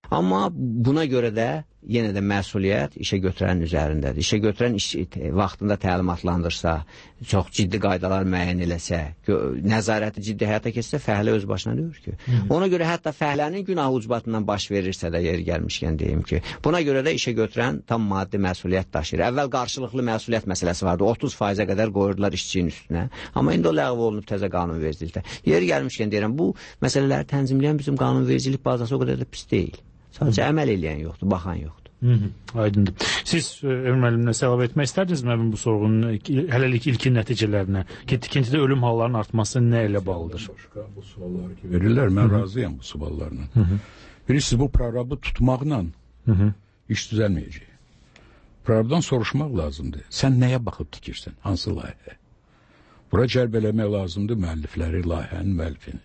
Amma buna görə də yenə də məsuliyyət işə götürənin üzərindədir. İşə götürən iş vaxtında təlimatlandırsa, çox ciddi qaydalar müəyyən eləsə, nəzarəti ciddi həyata keçsə, fəhlə öz başına deyir ki. Hı. Ona görə hətta fəhlənin günah ucbatından baş verirsə də yeri gəlmişkən deyim ki, buna görə də işə götürən tam maddi məsuliyyət daşıyır. Əvvəl qarşılıqlı məsuliyyət məsələsi vardı. otuz faizə qədər qoyurdular işçinin üstünə. Amma indi o ləğv olunub təzə qanunvericilikdə. Yeri gəlmişkən deyirəm, bu məsələləri tənzimləyən bizim qanunvericilik bazası o qədər də pis deyil. Sadəcə əməl eləyən yoxdur, baxan yoxdur. Hı -hı, aydındır. Siz Ömür müəllimlə səlav etmək istərdinizmi bu sorğunun hələlik ilkin nəticələrinə? Tikintidə ölüm hallarının artması nə ilə bağlıdır? Başqa bu sualları ki verirlər, mən Hı -hı. razıyam bu suallarla. Birisi bu prorabı tutmaqla Hı -hı. iş düzəlməyəcək. Prorabdan soruşmaq lazımdır. Sən nəyə baxıb tikirsən? Hansı layihə? Bura cəlb eləmək lazımdır müəllifləri, layihənin müəllifini.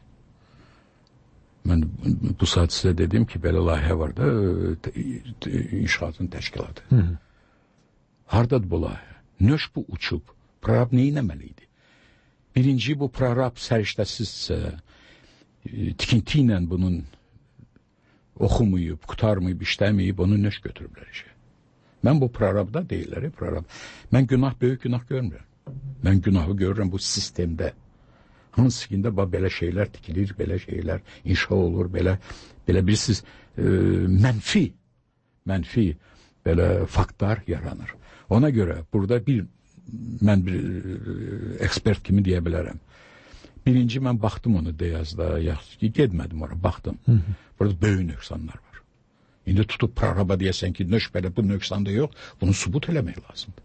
Mən bu saat sizə dedim ki, belə layihə var da, inşaatın təşkilatı. Hı -hı. Hardadır bu layihə? Nöş bu uçub. Prorab neyin əməliydi? Birinci, bu prorab səriştəsizsə, tikinti ilə bunun oxumayıb, qutarmayıb, işləməyib, onu nöş götürüblər işə. Mən bu prorabda deyirlər, prorab. Mən günah, böyük günah görmürəm. Mən günahı görürəm bu sistemdə. Hansı ki, belə şeylər tikilir, belə şeylər inşa olur, belə, belə bilirsiniz, e, mənfi, mənfi belə faktlar yaranır. Ona görə burada bir, mən bir e, ekspert kimi deyə bilərəm. Birinci, mən baxdım onu Deyazda, yaxşı ki, gedmədim ora, baxdım. Hı -hı. Burada böyük nöqsanlar var. İndi tutub proraba deyəsən ki, nöş belə bu nöqsanda yox, bunu subut eləmək lazımdır.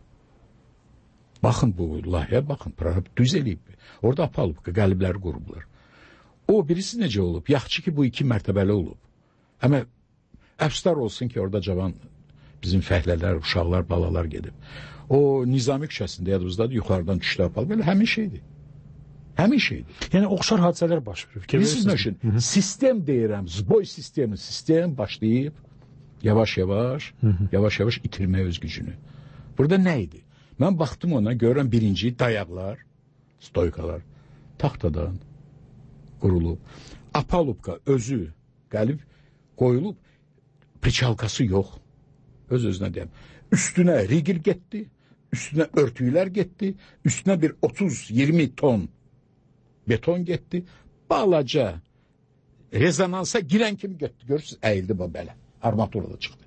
Baxın bu layihə, baxın, prorab düz eləyib. Orada apalıb, qəlibləri qurublar. O, birisi necə olub? Yaxşı ki, bu iki mərtəbəli olub. Amma əfsdar olsun ki, orada cavan bizim fəhlələr, uşaqlar, balalar gedib. O, Nizami küçəsində yadımızdadır, yuxarıdan düşdü apalıb, belə həmin şeydir. Həmin şeydir. Yəni, oxşar hadisələr baş verir. Bilirsiniz, sistem deyirəm, zboy sistemi, sistem başlayıb, yavaş-yavaş, yavaş-yavaş itirməyə öz gücünü. Burada nə idi? Mən baxdım ona, görürəm birinci dayaqlar, stoykalar, taxtadan qurulub. Apalubka özü gəlib, qoyulub, pričalkası yox. Öz-özünə deyəm. Üstünə rigil getdi, üstünə örtüylər getdi, üstünə bir otuz iyirmi ton beton getdi. Balaca rezonansa girən kimi getdi. Görürsünüz, əyildi bu belə. Armaturada çıxdı.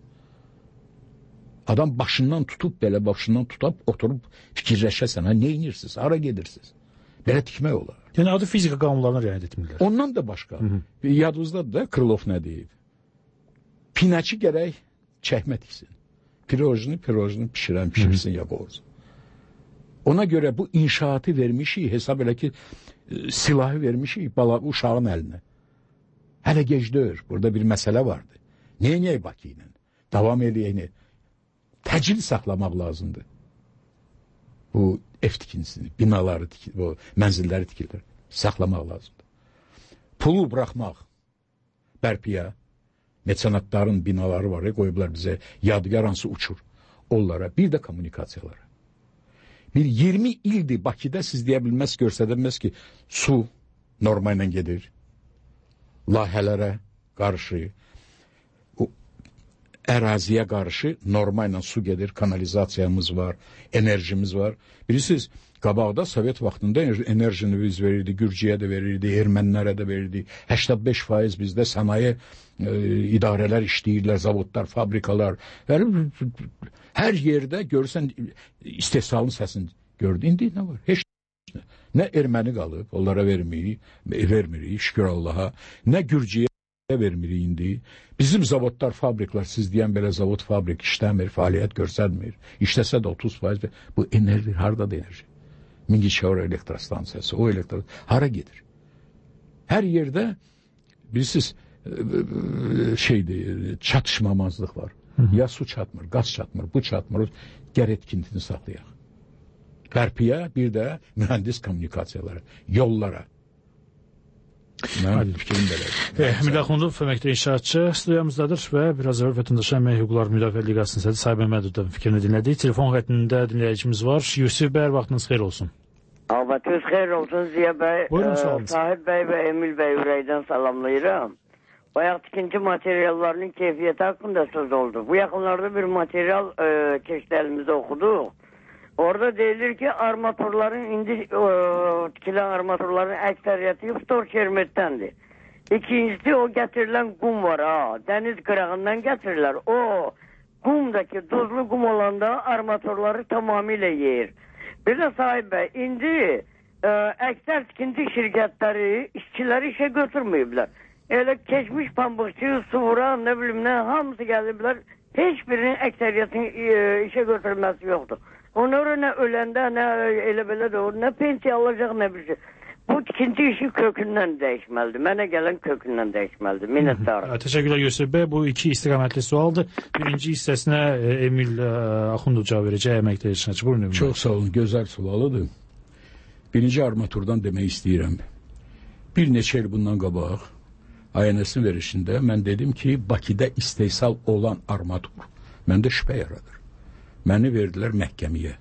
Adam başından tutub, belə başından tutub, oturub fikirləşəsən, ha, nə inirsiniz, hara gedirsiniz? Belə tikmək olar. Yəni, adı fizika qanunlarına riayət etmirlər. Ondan da başqa. Hı -hı. Yadınızdadır da, Krılov nə deyib? Pinəçi gərək çəkmə tiksin. Pirojini, pirojini pişirən, pişirsin ya boruz. Ona görə bu inşaatı vermişik, hesab elə ki, silahı vermişik bala, uşağın əlinə. Hələ gec deyir, burada bir məsələ vardı. Neynəyək Bakı ilə? Davam eləyəni. Təcil saxlamaq lazımdır. Bu ev tikintisini, binaları, bu mənzilləri tikilir. Saxlamaq lazımdır. Pulu buraxmaq bərpiyə, meçenatların binaları var, qoyublar bizə yadigar hansı uçur. Onlara, bir də kommunikasiyalara. Bir iyirmi ildir Bakıda siz deyə bilməz, görsədilməz ki, su norma ilə gedir. Layihələrə qarşı, əraziyə qarşı norma ilə su gedir, kanalizasiyamız var, enerjimiz var. Bilirsiniz, qabaqda Sovet vaxtında enerjini biz verirdi, Gürcüyə də verirdi, ermənilərə də verirdi. səksən beş faiz bizdə sənaye e, idarələr işləyirlər, zavodlar, fabrikalar. Yəni, hər yerdə görürsən istehsalın səsini gördü. İndi nə var? Heç nə. Nə erməni qalıb, onlara vermirik, vermirik, şükür Allaha. Nə Gürcüyə vermirik indi. Bizim zavodlar, fabriklar, siz deyən belə zavod, fabrik işləmir, fəaliyyət görsətmir. İşləsə də otuz faiz. Bu enerji, haradadır enerji? Mingəçevir elektrostansiyası, o elektro hara gedir? Hər yerdə bilirsiniz şeydir, çatışmamazlıq var. Hı -hı. Ya su çatmır, qaz çatmır, bu çatmır. Gərək tikintini saxlayaq. Bərpiyə, bir də mühəndis kommunikasiyalara, yollara. Mənim fikrim belədir. Həmid Axundov, əməkdar inşaatçı studiyamızdadır və biraz əvvəl Vətəndaş Əmək Hüquqları Müdafiə Liqasının sədri Sahib Məmmədovun fikrini dinlədik. Telefon xəttində dinləyicimiz var. Yusuf bəy, vaxtınız xeyir olsun. Vaxtınız xeyir olsun Ziya bəy. Buyurun, sağ olun. Sahib bəy və Emil bəy ürəkdən salamlayıram. bayaq tikinti materiallarının keyfiyyəti haqqında söz oldu. Bu yaxınlarda bir material e, keçdi əlimizdə oxuduq. Orada deyilir ki, armaturların, indi e, tikilən armaturların əksəriyyəti Storkermetdəndir. İkincisi, o gətirilən qum var, ha, dəniz qırağından gətirirlər. O qumdakı, duzlu qum olanda armaturları tamamilə yeyir. Bir də sahib bəy, indi e, əksər tikinti şirkətləri işçiləri işə götürməyiblər. Elə keçmiş pambıqçı, suvuran, nə bilim nə, hamısı gəliblər. Heç birinin əksəriyyətin e, işə götürülməsi yoxdur. Onlara nə öləndə, nə elə belə də o, nə pensiya alacaq, nə bir şey. Bu tikinti işi kökündən dəyişməlidir. Mənə gələn kökündən dəyişməlidir. Minnətdarım. Təşəkkürlər Yusuf bəy. Bu iki istiqamətli sualdır. Birinci hissəsinə Emil Axundov cavab verəcək, əməkdar işçi. Buyurun. Çox sağ olun. Gözəl sualıdır. Birinci armaturdan demək istəyirəm. Bir neçə il bundan qabaq A N S-in verişində mən dedim ki, Bakıda istehsal olan armatur məndə şübhə yaradır. Məni verdilər məhkəməyə.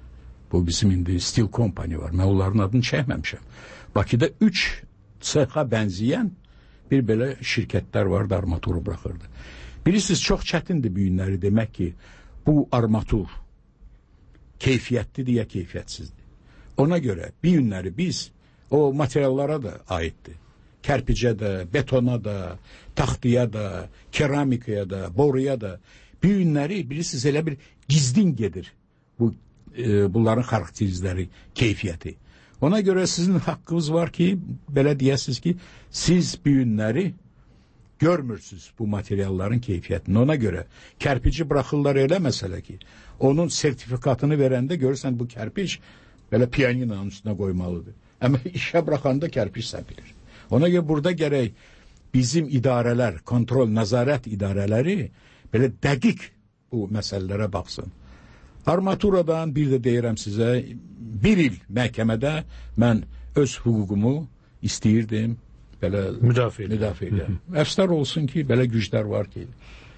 Bu bizim indi Steel Company var. Mən onların adını çəkməmişəm. Bakıda üç sexa bənzəyən bir belə şirkətlər vardı, armaturu bırakırdı. Bilirsiniz, çox çətindir bu günləri demək ki, bu armatur keyfiyyətlidir ya keyfiyyətsizdir. Ona görə bir günləri biz o materiallara da aiddir. Kərpicə də, betona da, taxtıya da, keramikaya da, boruya da bir günləri bilirsiniz elə bir gizlin gedir bu e, bunların xarakterizləri, keyfiyyəti. Ona görə sizin haqqınız var ki, belə deyəsiniz ki, siz bir günləri görmürsünüz bu materialların keyfiyyətini. Ona görə kərpici bırakırlar elə məsələ ki, onun sertifikatını verəndə görürsən bu kərpic belə piyaninanın üstünə qoymalıdır. Amma işə bırakanda kərpic səpilir. Ona görə burada gərək bizim idarələr, kontrol, nəzarət idarələri belə dəqiq bu məsələlərə baxsın. Armaturadan bir də deyirəm sizə, bir il məhkəmədə mən öz hüququmu istəyirdim, belə müdafiə müdafiə edirəm. Əfsər olsun ki, belə güclər var ki,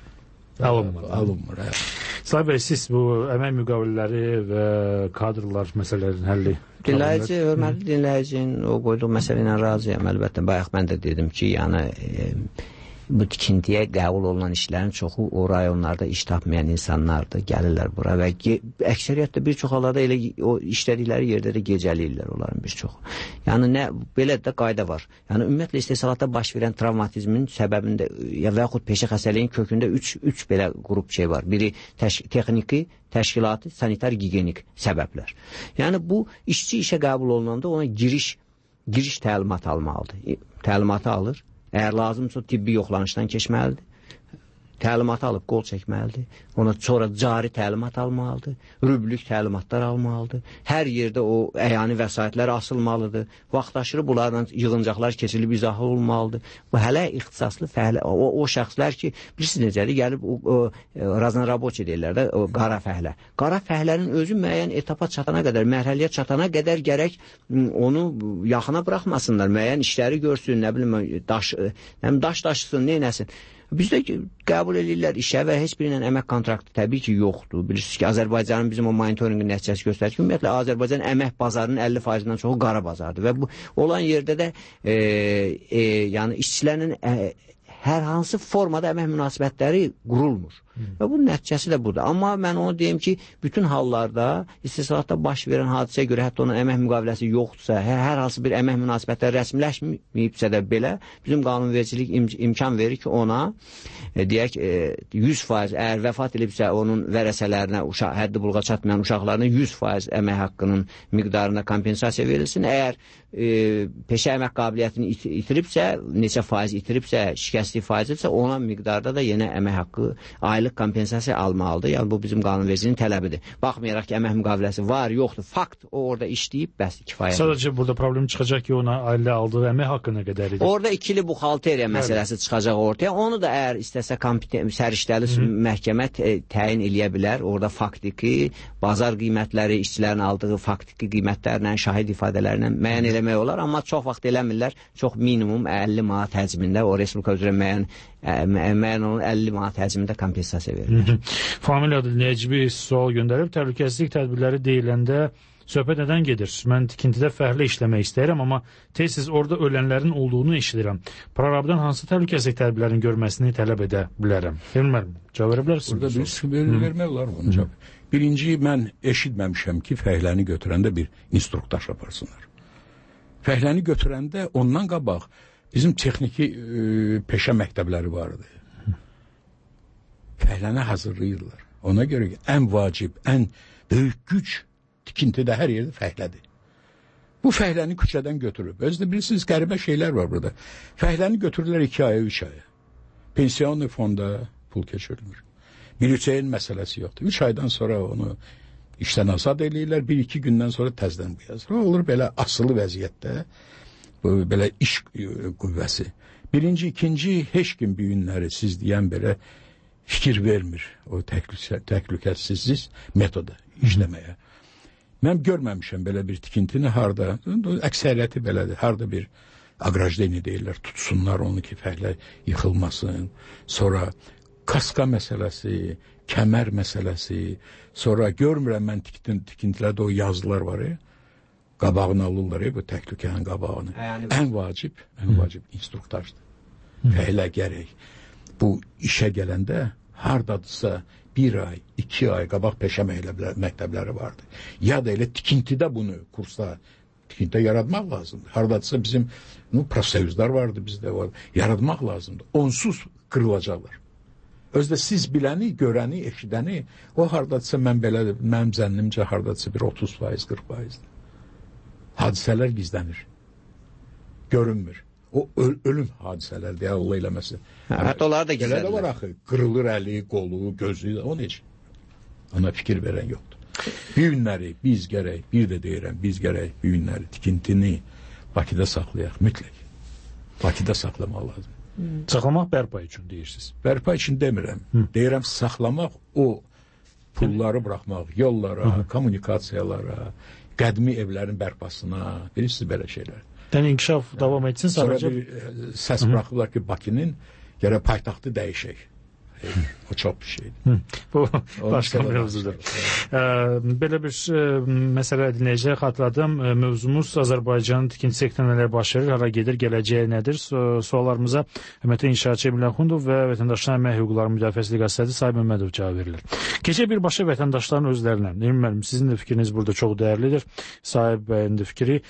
alınmır. Alınmır, hə. Sahib bəy, siz bu əmək müqavilələri və kadrlar məsələlərinin həlli dinləyici, hörmətli dinləyicinin o qoyduğu məsələ ilə razıyam. Əlbəttə, bayaq mən də dedim ki, yəni e, bu tikintiyə qəbul olunan işlərin çoxu o rayonlarda iş tapmayan insanlardır, gəlirlər bura və əksəriyyətdə bir çox hallarda elə o işlədikləri yerdə də gecəliyirlər onların bir çoxu. Yəni nə, belə də qayda var. Yəni ümumiyyətlə istehsalatda baş verən travmatizmin səbəbində ya və yaxud peşə xəstəliyin kökündə üç, üç belə qrup şey var. Biri təş texniki, təşkilatı, sanitar, gigiyenik səbəblər. Yəni bu işçi işə qəbul olunanda ona giriş, giriş təlimatı almalıdır. Təlimatı alır. Əgər lazımsa tibbi yoxlanışdan keçməlidir. Təlimatı alıb qol çəkməlidir. Ona sonra cari təlimat almalıdır. Rüblük təlimatlar almalıdır. Hər yerdə o əyani vəsaitlər asılmalıdır. Vaxtaşırı bunlarla yığıncaqlar keçirilib izahı olmalıdır. Bu hələ ixtisaslı fəhlə, o, o şəxslər ki, bilirsiniz necəli gəlib o, o, raznaraboçi deyirlər də, o qara fəhlə. Qara fəhlənin özü müəyyən etapa çatana qədər, mərhələyə çatana qədər gərək onu yaxına buraxmasınlar. Müəyyən işləri görsün, nə bilim, daş, nə daş daşısın, neynəsin. Bizdə qəbul edirlər işə və heç birinin əmək kontraktı təbii ki, yoxdur. Bilirsiniz ki, Azərbaycanın bizim o monitorinqin nəticəsi göstərir ki, ümumiyyətlə Azərbaycan əmək bazarının əlli faizindən çoxu qara bazardır və bu olan yerdə də e, e, yəni işçilərin e, hər hansı formada əmək münasibətləri qurulmur. Hmm. Və bu nəticəsi də budur. Amma mən onu deyim ki, bütün hallarda istehsalatda baş verən hadisəyə görə hətta onun əmək müqaviləsi yoxdursa, hər, hər hansı bir əmək münasibətləri rəsmiləşməyibsə də belə, bizim qanunvericilik im imkan verir ki, ona e, deyək, e, yüz faiz əgər vəfat edibsə, onun vərəsələrinə, uşaq, həddi buluğa çatmayan uşaqlarına yüz faiz əmək haqqının miqdarında kompensasiya verilsin. Əgər e, peşə əmək qabiliyyətini it itiribsə, neçə faiz itiribsə, şikəstlik faizdirsə, ona miqdarda da yenə əmək haqqı, aylıq kompensasiya almalıdır. Yəni bu bizim qanunvericinin tələbidir. Baxmayaraq ki, əmək müqaviləsi var, yoxdur. Fakt o orada işləyib, bəs kifayət. Sadəcə burada problem çıxacaq ki, ona ailə aldığı əmək haqqı nə qədər idi? Orada ikili buxalteriya məsələsi evet. Çıxacaq ortaya. Onu da əgər istəsə səriştəli məhkəmə təyin eləyə bilər. Orada faktiki, bazar qiymətləri, işçilərin aldığı faktiki qiymətlərlə, şahid ifadələrlə müəyyən eləmək olar. Amma çox vaxt eləmirlər. Çox minimum əlli manat həcmində o respublika üzrə müəyyən müəyyən onun əlli manat həcmində kompensasiya verilir. Familiya dinləyici bir sual göndərib. Təhlükəsizlik tədbirləri deyiləndə söhbət edən gedir. Mən tikintidə fəhlə işləmək istəyirəm, amma tez-tez orada ölənlərin olduğunu eşidirəm. Prorabdan hansı təhlükəsizlik tədbirlərinin görməsini tələb edə bilərəm? Bilmərəm. Cavab verə bilərsiniz? Burada bir vermək olar bunu cavab. Birinci, mən eşitməmişəm ki, fəhləni götürəndə bir instruktaj aparsınlar. Fəhləni götürəndə ondan qabaq bizim texniki e, peşə məktəbləri vardı. Fəhləni hazırlayırlar. Ona görə ki, ən vacib, ən böyük güc tikintidə hər yerdə fəhlədir. Bu fəhləni küçədən götürüb. Özdə bilirsiniz, qəribə şeylər var burada. Fəhləni götürürlər iki aya, üç aya. Pensiyon fonda pul keçirilir. Bilüçəyin məsələsi yoxdur. Üç aydan sonra onu işdən azad eləyirlər, bir iki gündən sonra təzdən bu yazır. O olur belə asılı vəziyyətdə, bu, belə iş qüvvəsi. Birinci, ikinci, heç kim bu günləri siz deyən belə fikir vermir o təhlükəsizlik metoda işləməyə. Mən görməmişəm belə bir tikintini harda, əksəriyyəti belədir, harda bir aqrajdeni deyirlər, tutsunlar onu ki, fəhlə yıxılmasın, sonra kaska məsələsi, kəmər məsələsi, sonra görmürəm mən tikintilərdə o yazılar var ya, qabağını alırlar ya, bu təhlükənin qabağını. Yəni, ən vacib, ən vacib instruktajdır. Fəhlə gərək. Bu işə gələndə hardadırsa bir ay, iki ay qabaq peşə məktəbləri vardı. Ya da elə tikintidə bunu kursda, tikintidə yaratmaq lazımdır. Hardadırsa bizim no, profsevizlər vardı, bizdə vardı. Yaratmaq lazımdır. Onsuz qırılacaqlar. Özdə siz biləni, görəni, eşidəni, o hardadırsa mən belə, mənim zənnimcə hardadırsa bir otuz faiz, qırx faizdir. Hadisələr gizlənir. Görünmür. O öl ölüm hadisələrdir, ya Allah eləməsin. Hətta onlar da gizlədirlər. Elə də var axı, qırılır əli, qolu, gözü, o necə? Ona fikir verən yoxdur. Bu günləri biz gərək, bir də deyirəm, biz gərək bu günləri, tikintini Bakıda saxlayaq, mütləq. Bakıda saxlamaq lazım. Hmm. Saxlamaq bərpa üçün deyirsiniz. Bərpa üçün demirəm. Hmm. Deyirəm, saxlamaq o pulları buraxmaq, yollara, Hı. kommunikasiyalara, qədmi evlərin bərpasına, bilirsiniz belə şeylər. Yəni inkişaf yəni, davam etsin sadəcə. Sonra bir səs buraxırlar ki, Bakının gərək paytaxtı dəyişək. O çox bir şeydir. Bu başqa mövzudur. Belə bir məsələ dinləyicilər xatırladım. Mövzumuz Azərbaycanın tikinti sektorunda nələr baş verir, hara gedir, gələcəyi nədir? Suallarımıza Hökumətə İnşaatçı Emin Axundov və Vətəndaşların Əmək Hüquqları Müdafiəsi Liqası sədri Sahib Məmmədov cavab verirlər. Keçək birbaşa vətəndaşların özlərinə. Bilmirəm, sizin də fikriniz burada çox dəyərlidir. Sahib bəyin də fikri.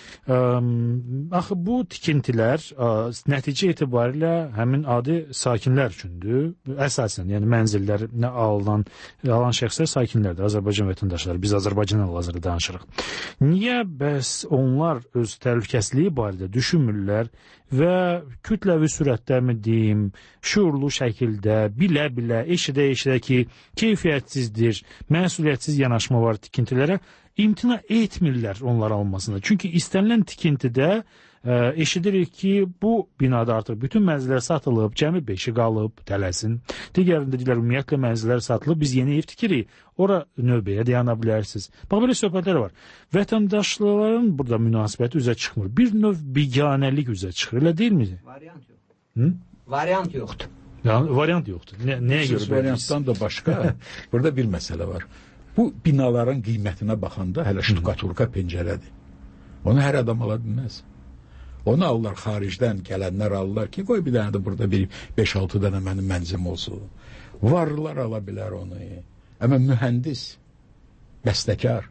Axı bu tikintilər nəticə etibarilə həmin adi sakinlər üçündür. Əsas yəni mənzillərinə alınan, alan şəxslər sakinlərdir, Azərbaycan vətəndaşları. Biz Azərbaycan hal-hazırda danışırıq. Niyə bəs onlar öz təhlükəsizliyi barədə düşünmürlər və kütləvi sürətdə mi deyim, şuurlu şəkildə, bilə-bilə, eşidə-eşidə ki, keyfiyyətsizdir, məsuliyyətsiz yanaşma var tikintilərə, imtina etmirlər onlar alınmasında. Çünki istənilən tikintidə eşidirik ki, bu binada artıq bütün mənzillər satılıb, cəmi beşi qalıb, tələsin. Digərində deyirlər, ümumiyyətlə mənzillər satılıb, biz yeni ev tikirik, ora növbəyə dayana bilərsiniz. Bax, belə söhbətlər var. Vətəndaşların burada münasibəti üzə çıxmır. Bir növ biganəlik üzə çıxır, elə deyil mi? Variant yox. Hı? Variant yoxdur. Yəni, variant yoxdur. Nə, nəyə görə belə? Variantdan da başqa, burada bir məsələ var. Bu binaların qiymətinə baxanda hələ ştukaturka pəncərədir. Onu hər adam ala bilməz. Onu alırlar xaricdən, gələnlər alırlar ki, qoy bir dənə də burada bir beş altı dənə mənim mənzim olsun. Varlılar ala bilər onu. Amma mühəndis, bəstəkar,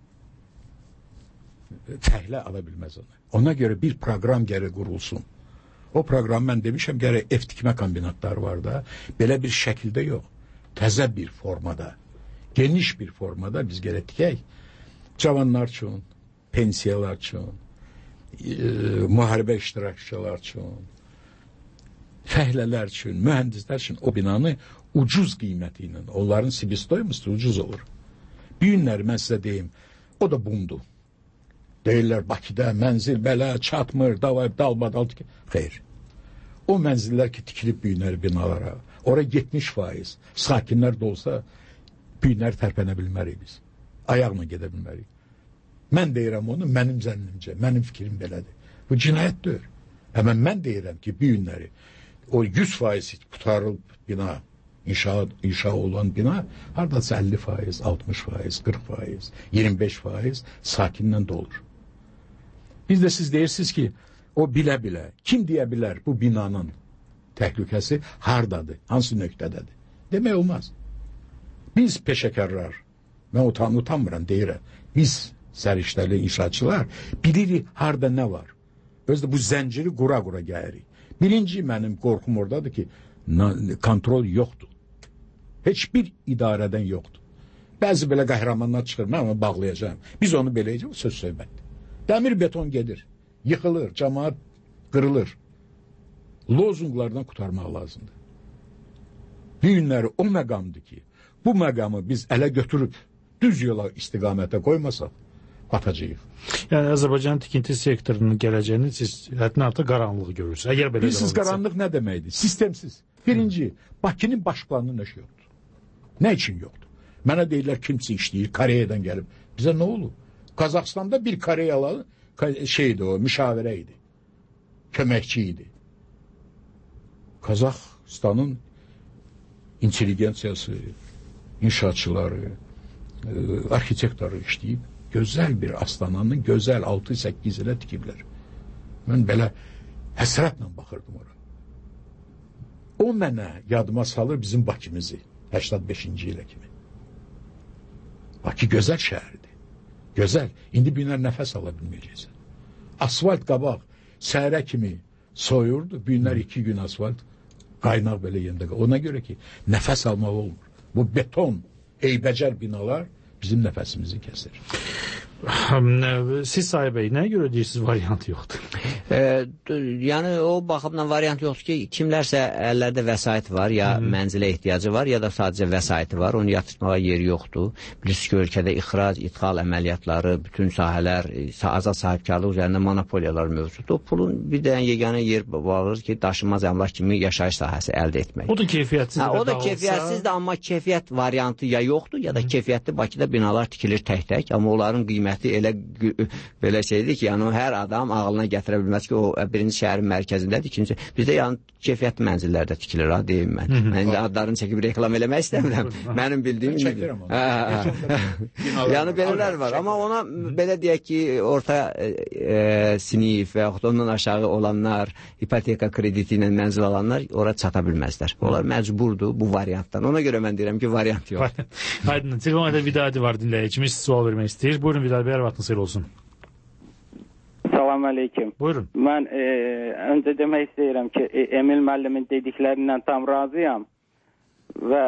fəhlə ala bilməz onu. Ona görə bir proqram gərək qurulsun. O proqram, mən demişəm, gərək ev tikmə kombinatları var da, belə bir şəkildə yox, təzə bir formada, geniş bir formada biz gərək tikək. Cavanlar üçün, pensiyalar üçün, müharibə iştirakçılar üçün, fəhlələr üçün, mühəndislər üçün o binanı ucuz qiyməti ilə, onların sibistoymusu ucuz olur. Bir günləri mən sizə deyim, o da bumdur. Deyirlər, Bakıda mənzil belə çatmır, davayıb dalbadal tikir. Xeyr. O mənzillər ki, tikilib bir günləri binalara, oraya yetmiş faiz sakinlər də olsa, bir günləri tərpənə bilmərik biz. Ayaqla gedə bilmərik. Mən deyirəm onu, mənim zənnimcə, mənim fikrim belədir. Bu cinayətdir. Həmən mən deyirəm ki, bir günləri o yüz faiz qutarılıb bina inşa, inşa olan bina haradasa əlli faiz, altmış faiz, qırx faiz, iyirmi beş faiz sakindən dolur. Biz də siz deyirsiniz ki, o bilə-bilə, kim deyə bilər bu binanın təhlükəsi hardadır, hansı nöqtədədir? Demək olmaz. Biz peşəkarlar, mən utan, utanmıram deyirəm, biz səriştəli inşaatçılar bilirik harda nə var. Özdə bu zənciri qura-qura gəlirik. Birinci mənim qorxum oradadır ki, kontrol yoxdur. Heç bir idarədən yoxdur. Bəzi belə qəhrəmanlar çıxır, mən onu bağlayacağım. Biz onu beləyəcək, söz söhbətdir. Dəmir beton gedir, yıxılır, cəmaat qırılır. Lozunglardan qutarmaq lazımdır. Bir günləri o məqamdır ki, bu məqamı biz ələ götürüb düz yola istiqamətə qoymasaq, batacağıq. Yəni Azərbaycan tikinti sektorunun gələcəyini siz həddən artıq qaranlıq görürsünüz. Əgər belə Bilirsiniz, qaranlıq nə deməkdir? Sistemsiz. Birinci, Bakının baş planı nə şey yoxdur? Nə üçün yoxdur? Mənə deyirlər, kimsə işləyir, Koreyadan gəlib. Bizə nə olur? Qazaxstanda bir Koreyalı şeydi o, müşavirə idi. Köməkçi idi. Qazaxstanın intelligensiyası, inşaatçıları, arxitektoru işləyib, gözəl bir Astananın gözəl altı səkkiz ilə tikiblər. Mən belə həsrətlə baxırdım ora. O mənə yadıma salır bizim Bakımızı, səksən beşinci ilə kimi. Bakı gözəl şəhərdir. Gözəl. İndi bir nəfəs ala bilməyəcəksən. Asfalt qabaq səhərə kimi soyurdu, bir günlər iki gün asfalt qaynaq belə yerində. Ona görə ki, nəfəs almaq olmur. Bu beton, eybəcər binalar bizim nəfəsimizi kəsir. Siz Sahib bəy, nəyə görə deyirsiniz variant yoxdur? E, yəni o baxımdan variant yoxdur ki, kimlərsə əllərdə vəsait var, ya Hı -hı. mənzilə ehtiyacı var, ya da sadəcə vəsaiti var, onu yatırmağa yeri yoxdur. Bilirsiniz ki, ölkədə ixrac, idxal əməliyyatları, bütün sahələr, azad sahibkarlıq üzərində monopoliyalar mövcuddur. O pulun bir dənə yeganə yer bağlıdır ki, daşınmaz əmlak kimi yaşayış sahəsi əldə etmək. O da keyfiyyətsiz ha, O da keyfiyyətsizdir, amma keyfiyyət variantı ya yoxdur, ya da Hı -hı. keyfiyyətli Bakıda binalar tikilir tək-tək, amma onların qiyməti elə belə şeydir ki, yəni hər adam ağlına gətirə bilməz ki, o birinci şəhərin mərkəzindədir, ikinci bizdə yəni keyfiyyətli mənzillərdə tikilir, ha, deyim mən. Mən indi adlarını çəkib reklam eləmək istəmirəm. Mənim bildiyim çəkirəm onu. Yəni belələr var, amma ona belə deyək ki, orta e, sinif və yaxud ondan aşağı olanlar, hipoteka krediti ilə mənzil alanlar ora çata bilməzlər. Onlar məcburdur bu variantdan. Ona görə mən deyirəm ki, variant yox. Aydın, telefonda Vidadi var dinləyicimiz, sual vermək istəyir. Buyurun Vidadi bəy, vaxtınız xeyir olsun. Salam aleyküm. Buyurun. Mən e, öncə demək istəyirəm ki, e, Emil müəllimin dediklərindən tam razıyam və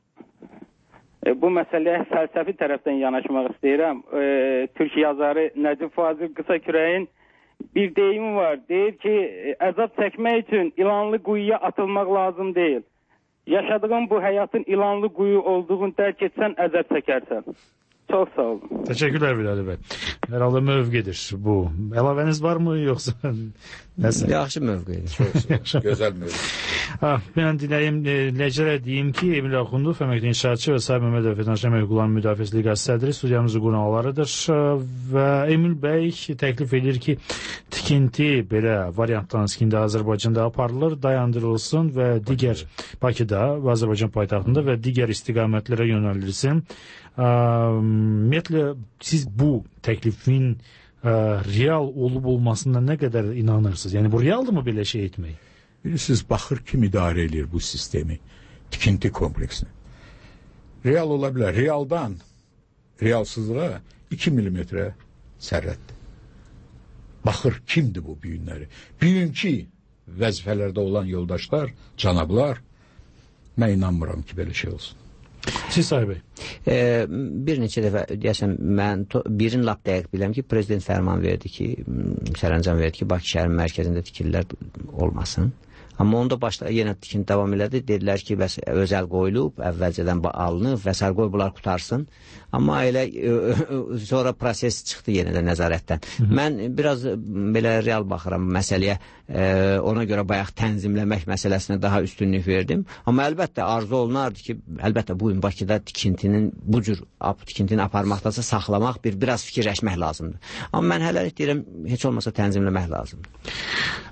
e, bu məsələyə fəlsəfi tərəfdən yanaşmaq istəyirəm. E, Türk yazarı Nəcib Fazil Qısakürəyin bir deyimi var. Deyir ki, əzab çəkmək üçün ilanlı quyuya atılmaq lazım deyil. Yaşadığın bu həyatın ilanlı quyu olduğunu dərk etsən, əzab çəkərsən. Çox sağ olun. Təşəkkürlər Vidadi bəy. Hər halda mövqedir bu. Əlavəniz var mı, yoxsa nəsə? Yaxşı mövqedir. Çox gözəl mövqe. Mən dinləyim, dinləyicilərə deyim ki, Emil Axundov, əməkli inşaatçı və Sahib Məhəmmədov Vətəndaşlar Hüquqlarının Müdafiəsi Liqası sədri studiyamızın qonaqlarıdır və Emil bəy təklif edir ki, tikinti belə variantdan tikindi Azərbaycanda aparılır, dayandırılsın və digər Bakıda, Azərbaycan paytaxtında və digər istiqamətlərə yönəldirsin. Ümumiyyətlə, siz bu təklifin ə, real olub olmasına nə qədər inanırsınız? Yəni, bu realdır mı belə şey etmək? Bilirsiniz, baxır kim idarə edir bu sistemi, tikinti kompleksini. Real ola bilər. Realdan, realsızlığa iki milimetrə sərrətdir. Baxır kimdir bu büyünləri. Bugünkü vəzifələrdə olan yoldaşlar, canablar, mən inanmıram ki, belə şey olsun. Siz Sahib bəy. E, bir neçə dəfə deyəsəm, mən to, birin lap dəqiq biləm ki, prezident fərman verdi ki, sərəncam verdi ki, Bakı şəhərin mərkəzində tikililər olmasın. Amma onda başda yenə tikinti davam elədi. Dedilər ki, bəs özəl qoyulub, əvvəlcədən alınıb, vəsər qoy bunlar qutarsın. Amma elə sonra proses çıxdı yenə də nəzarətdən. Hı -hı. Mən biraz belə real baxıram məsələyə, e, ona görə bayaq tənzimləmək məsələsinə daha üstünlük verdim. Amma əlbəttə arzu olunardı ki, əlbəttə bu gün Bakıda tikintinin bu cür tikintini aparmaqdasa saxlamaq, bir biraz fikirləşmək lazımdır. Amma mən hələlik deyirəm, heç olmasa tənzimləmək lazımdır.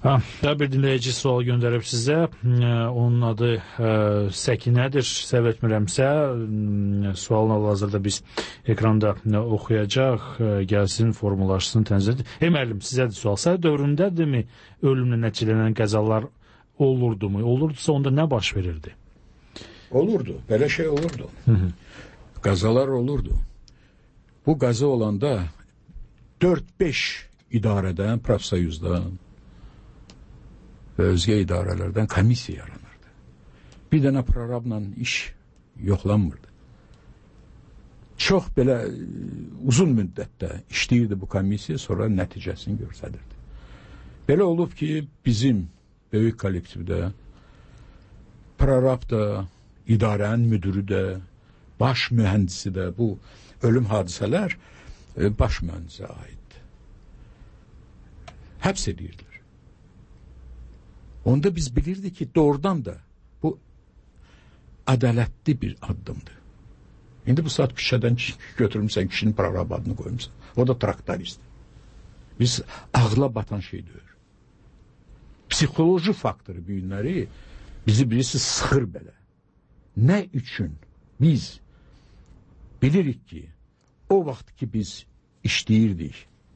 Ha, daha bir dinləyici sual göndərib sizə. Onun adı ə, Səkinədir, səhv etmirəmsə. Sualın hal-hazırda biz ekranda oxuyacaq. Gəlsin, formulaşsın, tənzim. Ey müəllim, sizədir sual. Səhv dövründədirmi ölümlə nəticələnən qəzalar olurdu mu? Olurdusa onda nə baş verirdi? Olurdu. Belə şey olurdu. Hı -hı. Qəzalar olurdu. Bu qəza olanda dörd beş idarədən, profsoyuzdan və özgə idarələrdən komissiya yaranırdı. Bir dənə prorabla iş yoxlanmırdı. Çox belə uzun müddətdə işləyirdi bu komissiya, sonra nəticəsini göstərirdi. Belə olub ki, bizim böyük kollektivdə prorab da, idarənin müdürü də, baş mühəndisi də, bu ölüm hadisələr baş mühəndisə aiddir. Həbs edirdiler. Onda biz bilirdik ki doğrudan da bu adaletli bir addımdı. Şimdi bu saat küçədən götürmüşsən, kişinin prorab adını koymuşsan. O da traktorist. Biz ağla batan şey deyir. Psixoloji faktoru bu günləri bizi birisi sıxır belə. Nə üçün biz bilirik ki o vaxt ki biz işləyirdik,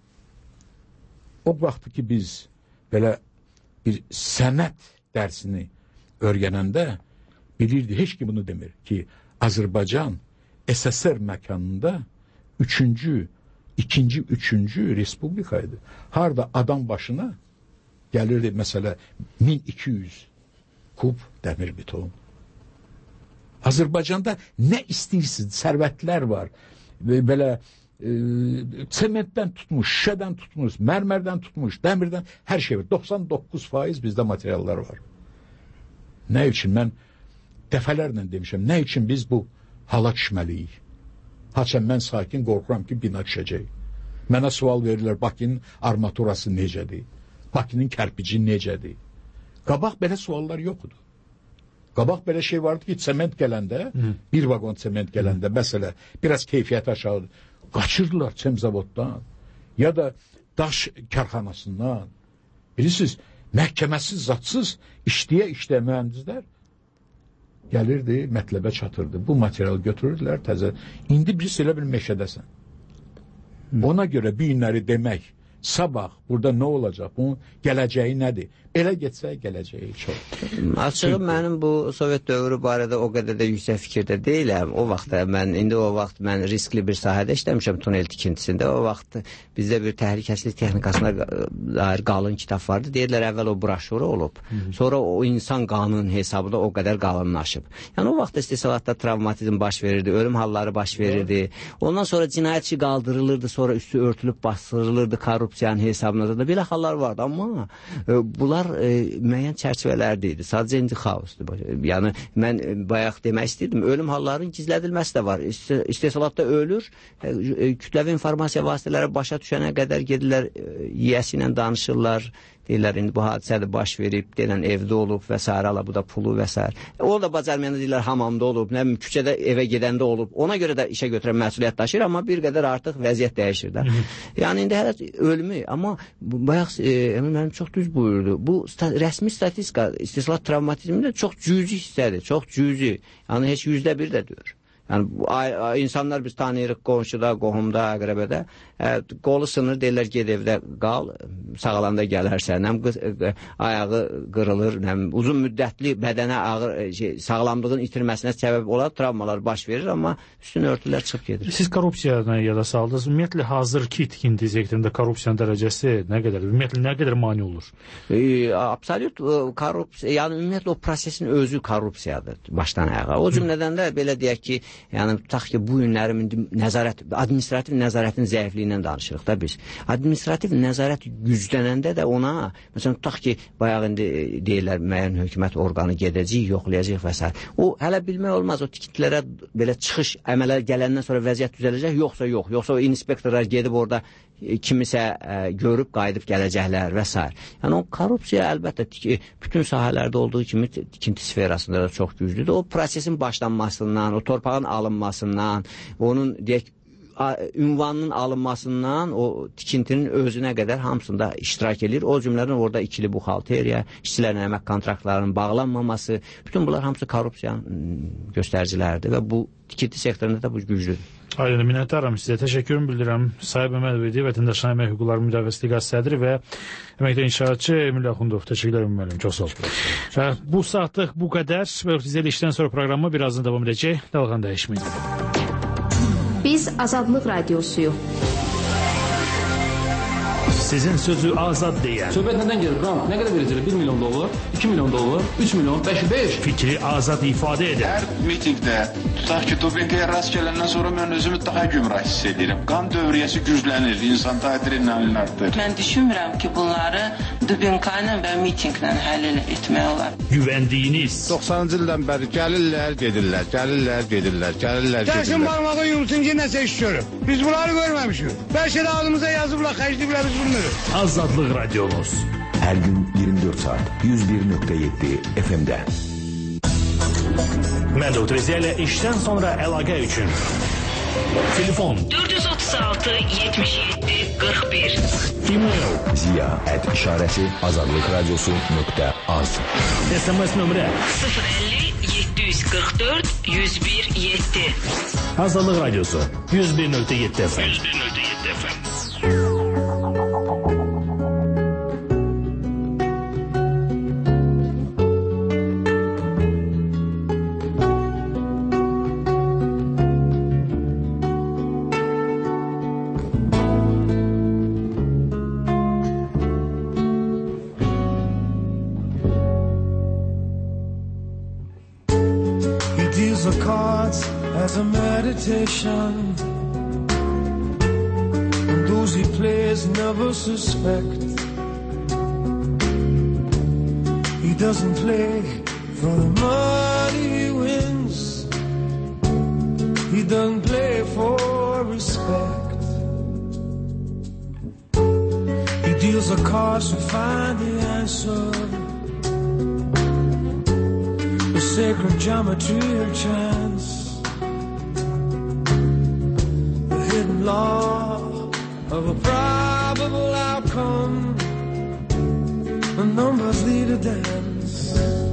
o vaxt ki biz belə bir sənət dərsini öyrənəndə bilirdi, heç ki bunu demir ki Azərbaycan S S R məkanında üçüncü, ikinci, üçüncü respublikaydı. Harda adam başına gəlirdi məsələ min iki yüz kub dəmir beton. Azərbaycanda nə istəyirsiniz, sərvətlər var. Belə e, sementdən tutmuş, şişədən tutmuş, mərmərdən tutmuş, dəmirdən hər şey var. doxsan doqquz faiz bizdə materiallar var. Nə üçün mən dəfələrlə demişəm, nə üçün biz bu hala düşməliyik? Haçən mən sakin qorxuram ki bina düşəcək. Mənə sual verirlər, Bakının armaturası necədir? Bakının kərpici necədir? Qabaq belə suallar yoxdur. Qabaq belə şey vardı ki, sement gələndə, Hı. bir vagon sement gələndə, Hı. məsələ, biraz keyfiyyət aşağıdır. Qaçırdılar çemzavoddan ya da daş karxanasından. Bilirsiniz, məhkəməsiz, zatsız işləyə-işləyə mühəndislər gəlirdi, mətləbə çatırdı. Bu material götürürdülər təzə. İndi biz elə bir meşədəsən. Hı. Ona görə bir günləri demək, sabah burada nə olacaq, bunun gələcəyi nədir? Elə getsə gələcəyi çox. Açığı mənim bu Sovet dövrü barədə o qədər də yüksək fikirdə deyiləm. O vaxt mən, indi o vaxt mən riskli bir sahədə işləmişəm, tunel tikintisində. O vaxt bizdə bir təhlükəsizlik texnikasına dair qalın kitab vardı. Deyirlər, əvvəl o broşuru olub. Hı. Sonra o insan qanun hesabı da o qədər qalınlaşıb. Yəni o vaxt istehsalatda travmatizm baş verirdi, ölüm halları baş verirdi. Ondan sonra cinayətçi qaldırılırdı, sonra üstü örtülüb bastırılırdı korrupsiyanın hesabına da. Belə hallar vardı, amma e, bunlar e, müəyyən çərçivələrdə idi. Sadəcə indi xaosdur. Yəni mən e, bayaq demək istəyirdim, ölüm hallarının gizlədilməsi də var. İste, istehsalatda ölür, e, e, kütləvi informasiya vasitələri başa düşənə qədər gedirlər, e, yiyəsi ilə danışırlar. Deyirlər, indi bu hadisədə baş verib, deyilən evdə olub və s. ala bu da pulu və s. O da bacarmayanda deyirlər, hamamda olub, nə bilim, küçədə evə gedəndə olub. Ona görə də işə götürən məsuliyyət daşıyır, amma bir qədər artıq vəziyyət dəyişir də. Yəni, indi hələ ölümü, amma bayaq, e, Emin mənim çox düz buyurdu. Bu sta rəsmi statistika, istehsalat travmatizmində çox cüzi hissədir, çox cüzi. Yəni, heç yüzdə bir də deyir. Yəni, insanlar biz tanıyırıq qonşuda, qohumda, əqrəbədə. Ə, qolu sınır, deyirlər, ged evdə qal, sağalanda gələrsən. Həm ayağı qırılır, həm uzun müddətli bədənə ağır, şey, sağlamlığın itirməsinə səbəb olan travmalar baş verir, amma üstün örtülər çıxıb gedir. Siz korrupsiyana yada saldınız. Ümumiyyətlə, hazırki tikinti sektorunda korrupsiyanın dərəcəsi nə qədər? Ümumiyyətlə, nə qədər mani olur? E, absolut korrupsiya, yəni ümumiyyətlə o prosesin özü korrupsiyadır başdan ayağa. O cümlədən də belə deyək ki, yəni tutaq ki, bu günləri nəzarət, administrativ nəzarətin zəifliyindən danışırıq da biz. Administrativ nəzarət güclənəndə də ona, məsələn, tutaq ki, bayaq indi deyirlər, müəyyən hökumət orqanı gedəcək, yoxlayacaq və s. O, hələ bilmək olmaz, o tikintilərə belə çıxış əmələ gələndən sonra vəziyyət düzələcək, yoxsa yox, yoxsa o inspektorlar gedib orada kimisə ə, görüb, qayıdıb gələcəklər və s. Yəni o korrupsiya əlbəttə bütün sahələrdə olduğu kimi tikinti sferasında da çox güclüdür. O prosesin başlanmasından, o torpağın alınmasından, onun deyək ünvanının alınmasından o tikintinin özünə qədər hamısında iştirak edir. O cümlədən orada ikili buxalteriya, işçilərin əmək kontraktlarının bağlanmaması, bütün bunlar hamısı korrupsiyanın göstəriciləridir və bu tikinti sektorunda da bu güclüdür. Aydın, minnətdaram sizə. Təşəkkürüm bildirəm. Sahib Məmmədovu idi, Vətəndaşların Əmək Hüquqları Müdafiəsi Liqası sədri və əməkdar inşaatçı Emil Axundov. Təşəkkürlər müəllim. Çox sağ olun. Bu saatlıq bu qədər. Sizə işdən sonra proqramı birazdan davam edəcək. Dalğan dəyişməyin. Biz Azadlıq Radiosuyuq. Sizin sözü azad deyən. Söhbət nədən gedir? Ram, nə qədər verəcəklər? bir milyon dollar, iki milyon dollar, üç milyon, beş, beş. Fikri azad ifadə edən. Hər mitingdə, tutaq ki, dopinqaya rast gələndən sonra mən özümü daha gümrah hiss edirəm. Qan dövriyyəsi güclənir, insan adrenalin artır. Mən düşünmürəm ki, bunları dopinqayla və mitinglə həll etmək olar. Güvəndiyiniz. doxsanıncı ildən bəri gəlirlər, gedirlər, gəlirlər, gedirlər, gəlirlər, gedirlər. Gəlsin barmağı yumsun ki, nəsə iş görür. Biz bunları görməmişik. Bəlkə də ağlımıza yazıblar, xərcliyiblər, biz bunu. Azadlıq Radiomuz. Hər gün iyirmi dörd saat yüz bir nöqtə yeddi F M-də. Məndo Treziyələ işdən sonra əlaqə üçün telefon dörd yüz otuz altı yetmiş yeddi qırx bir. E-mail ziya at işarəsi azadlıqradiosu nöqtə az. S M S nömrə sıfır əlli yeddi yüz qırx dörd yüz bir yeddi. Azadlıq Radiosu yüz bir nöqtə yeddi F M. yüz bir nöqtə yeddi F M. As a meditation, and those he plays never suspect. He doesn't play for the money he wins. He doesn't play for respect. He deals the cards to find the answer, the sacred geometry of chance. Law of a probable outcome, the numbers lead a dance.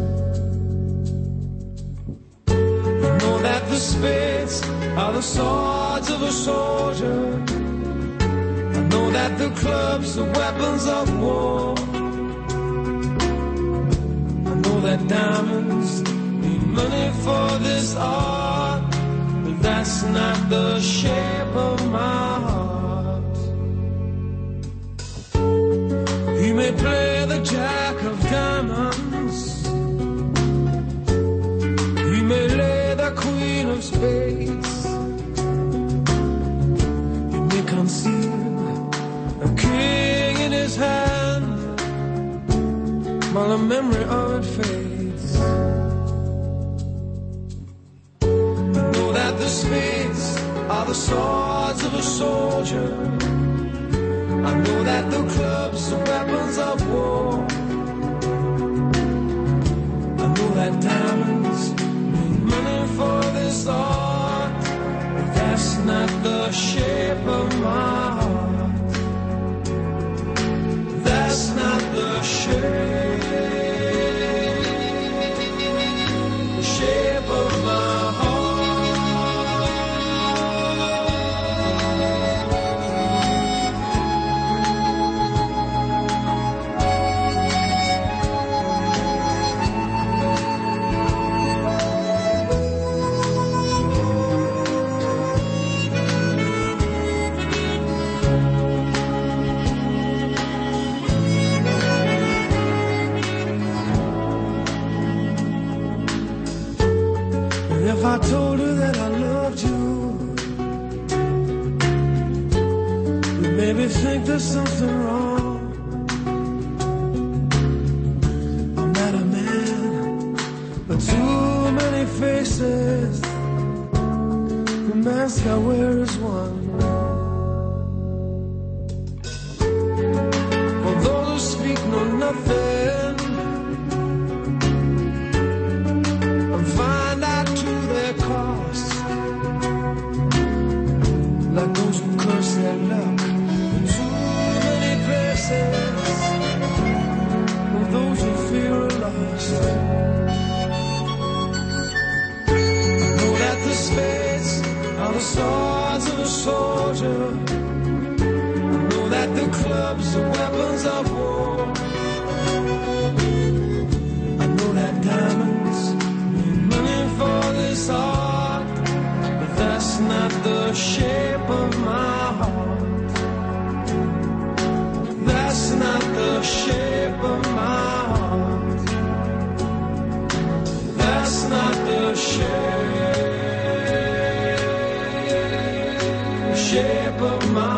You know that the spades are the swords of a soldier. I know that the clubs are weapons of war. I know that diamonds need money for this art, but that's not the shape of my heart. He may play the jack of diamonds, he may lay the queen of spades, he may conceal a king in his hand while the memory of it fades. The spades are the swords of a soldier. I know that the clubs are weapons of war. I know that diamonds need money for this art, but that's not the shape of my heart. That's not the shape, the shape of my heart. If I told her that I loved you, you'd maybe think there's something wrong. I'm not a man, but too many faces. The mask I wear is one. For those who speak know nothing and find out to their cost, like lost. I know that the spades are the swords of a soldier. I know that the clubs are weapons of war. I know that diamonds mean money for this art, but that's not the shape of my heart. That's not the shape of my heart. That's not the shape, shape of my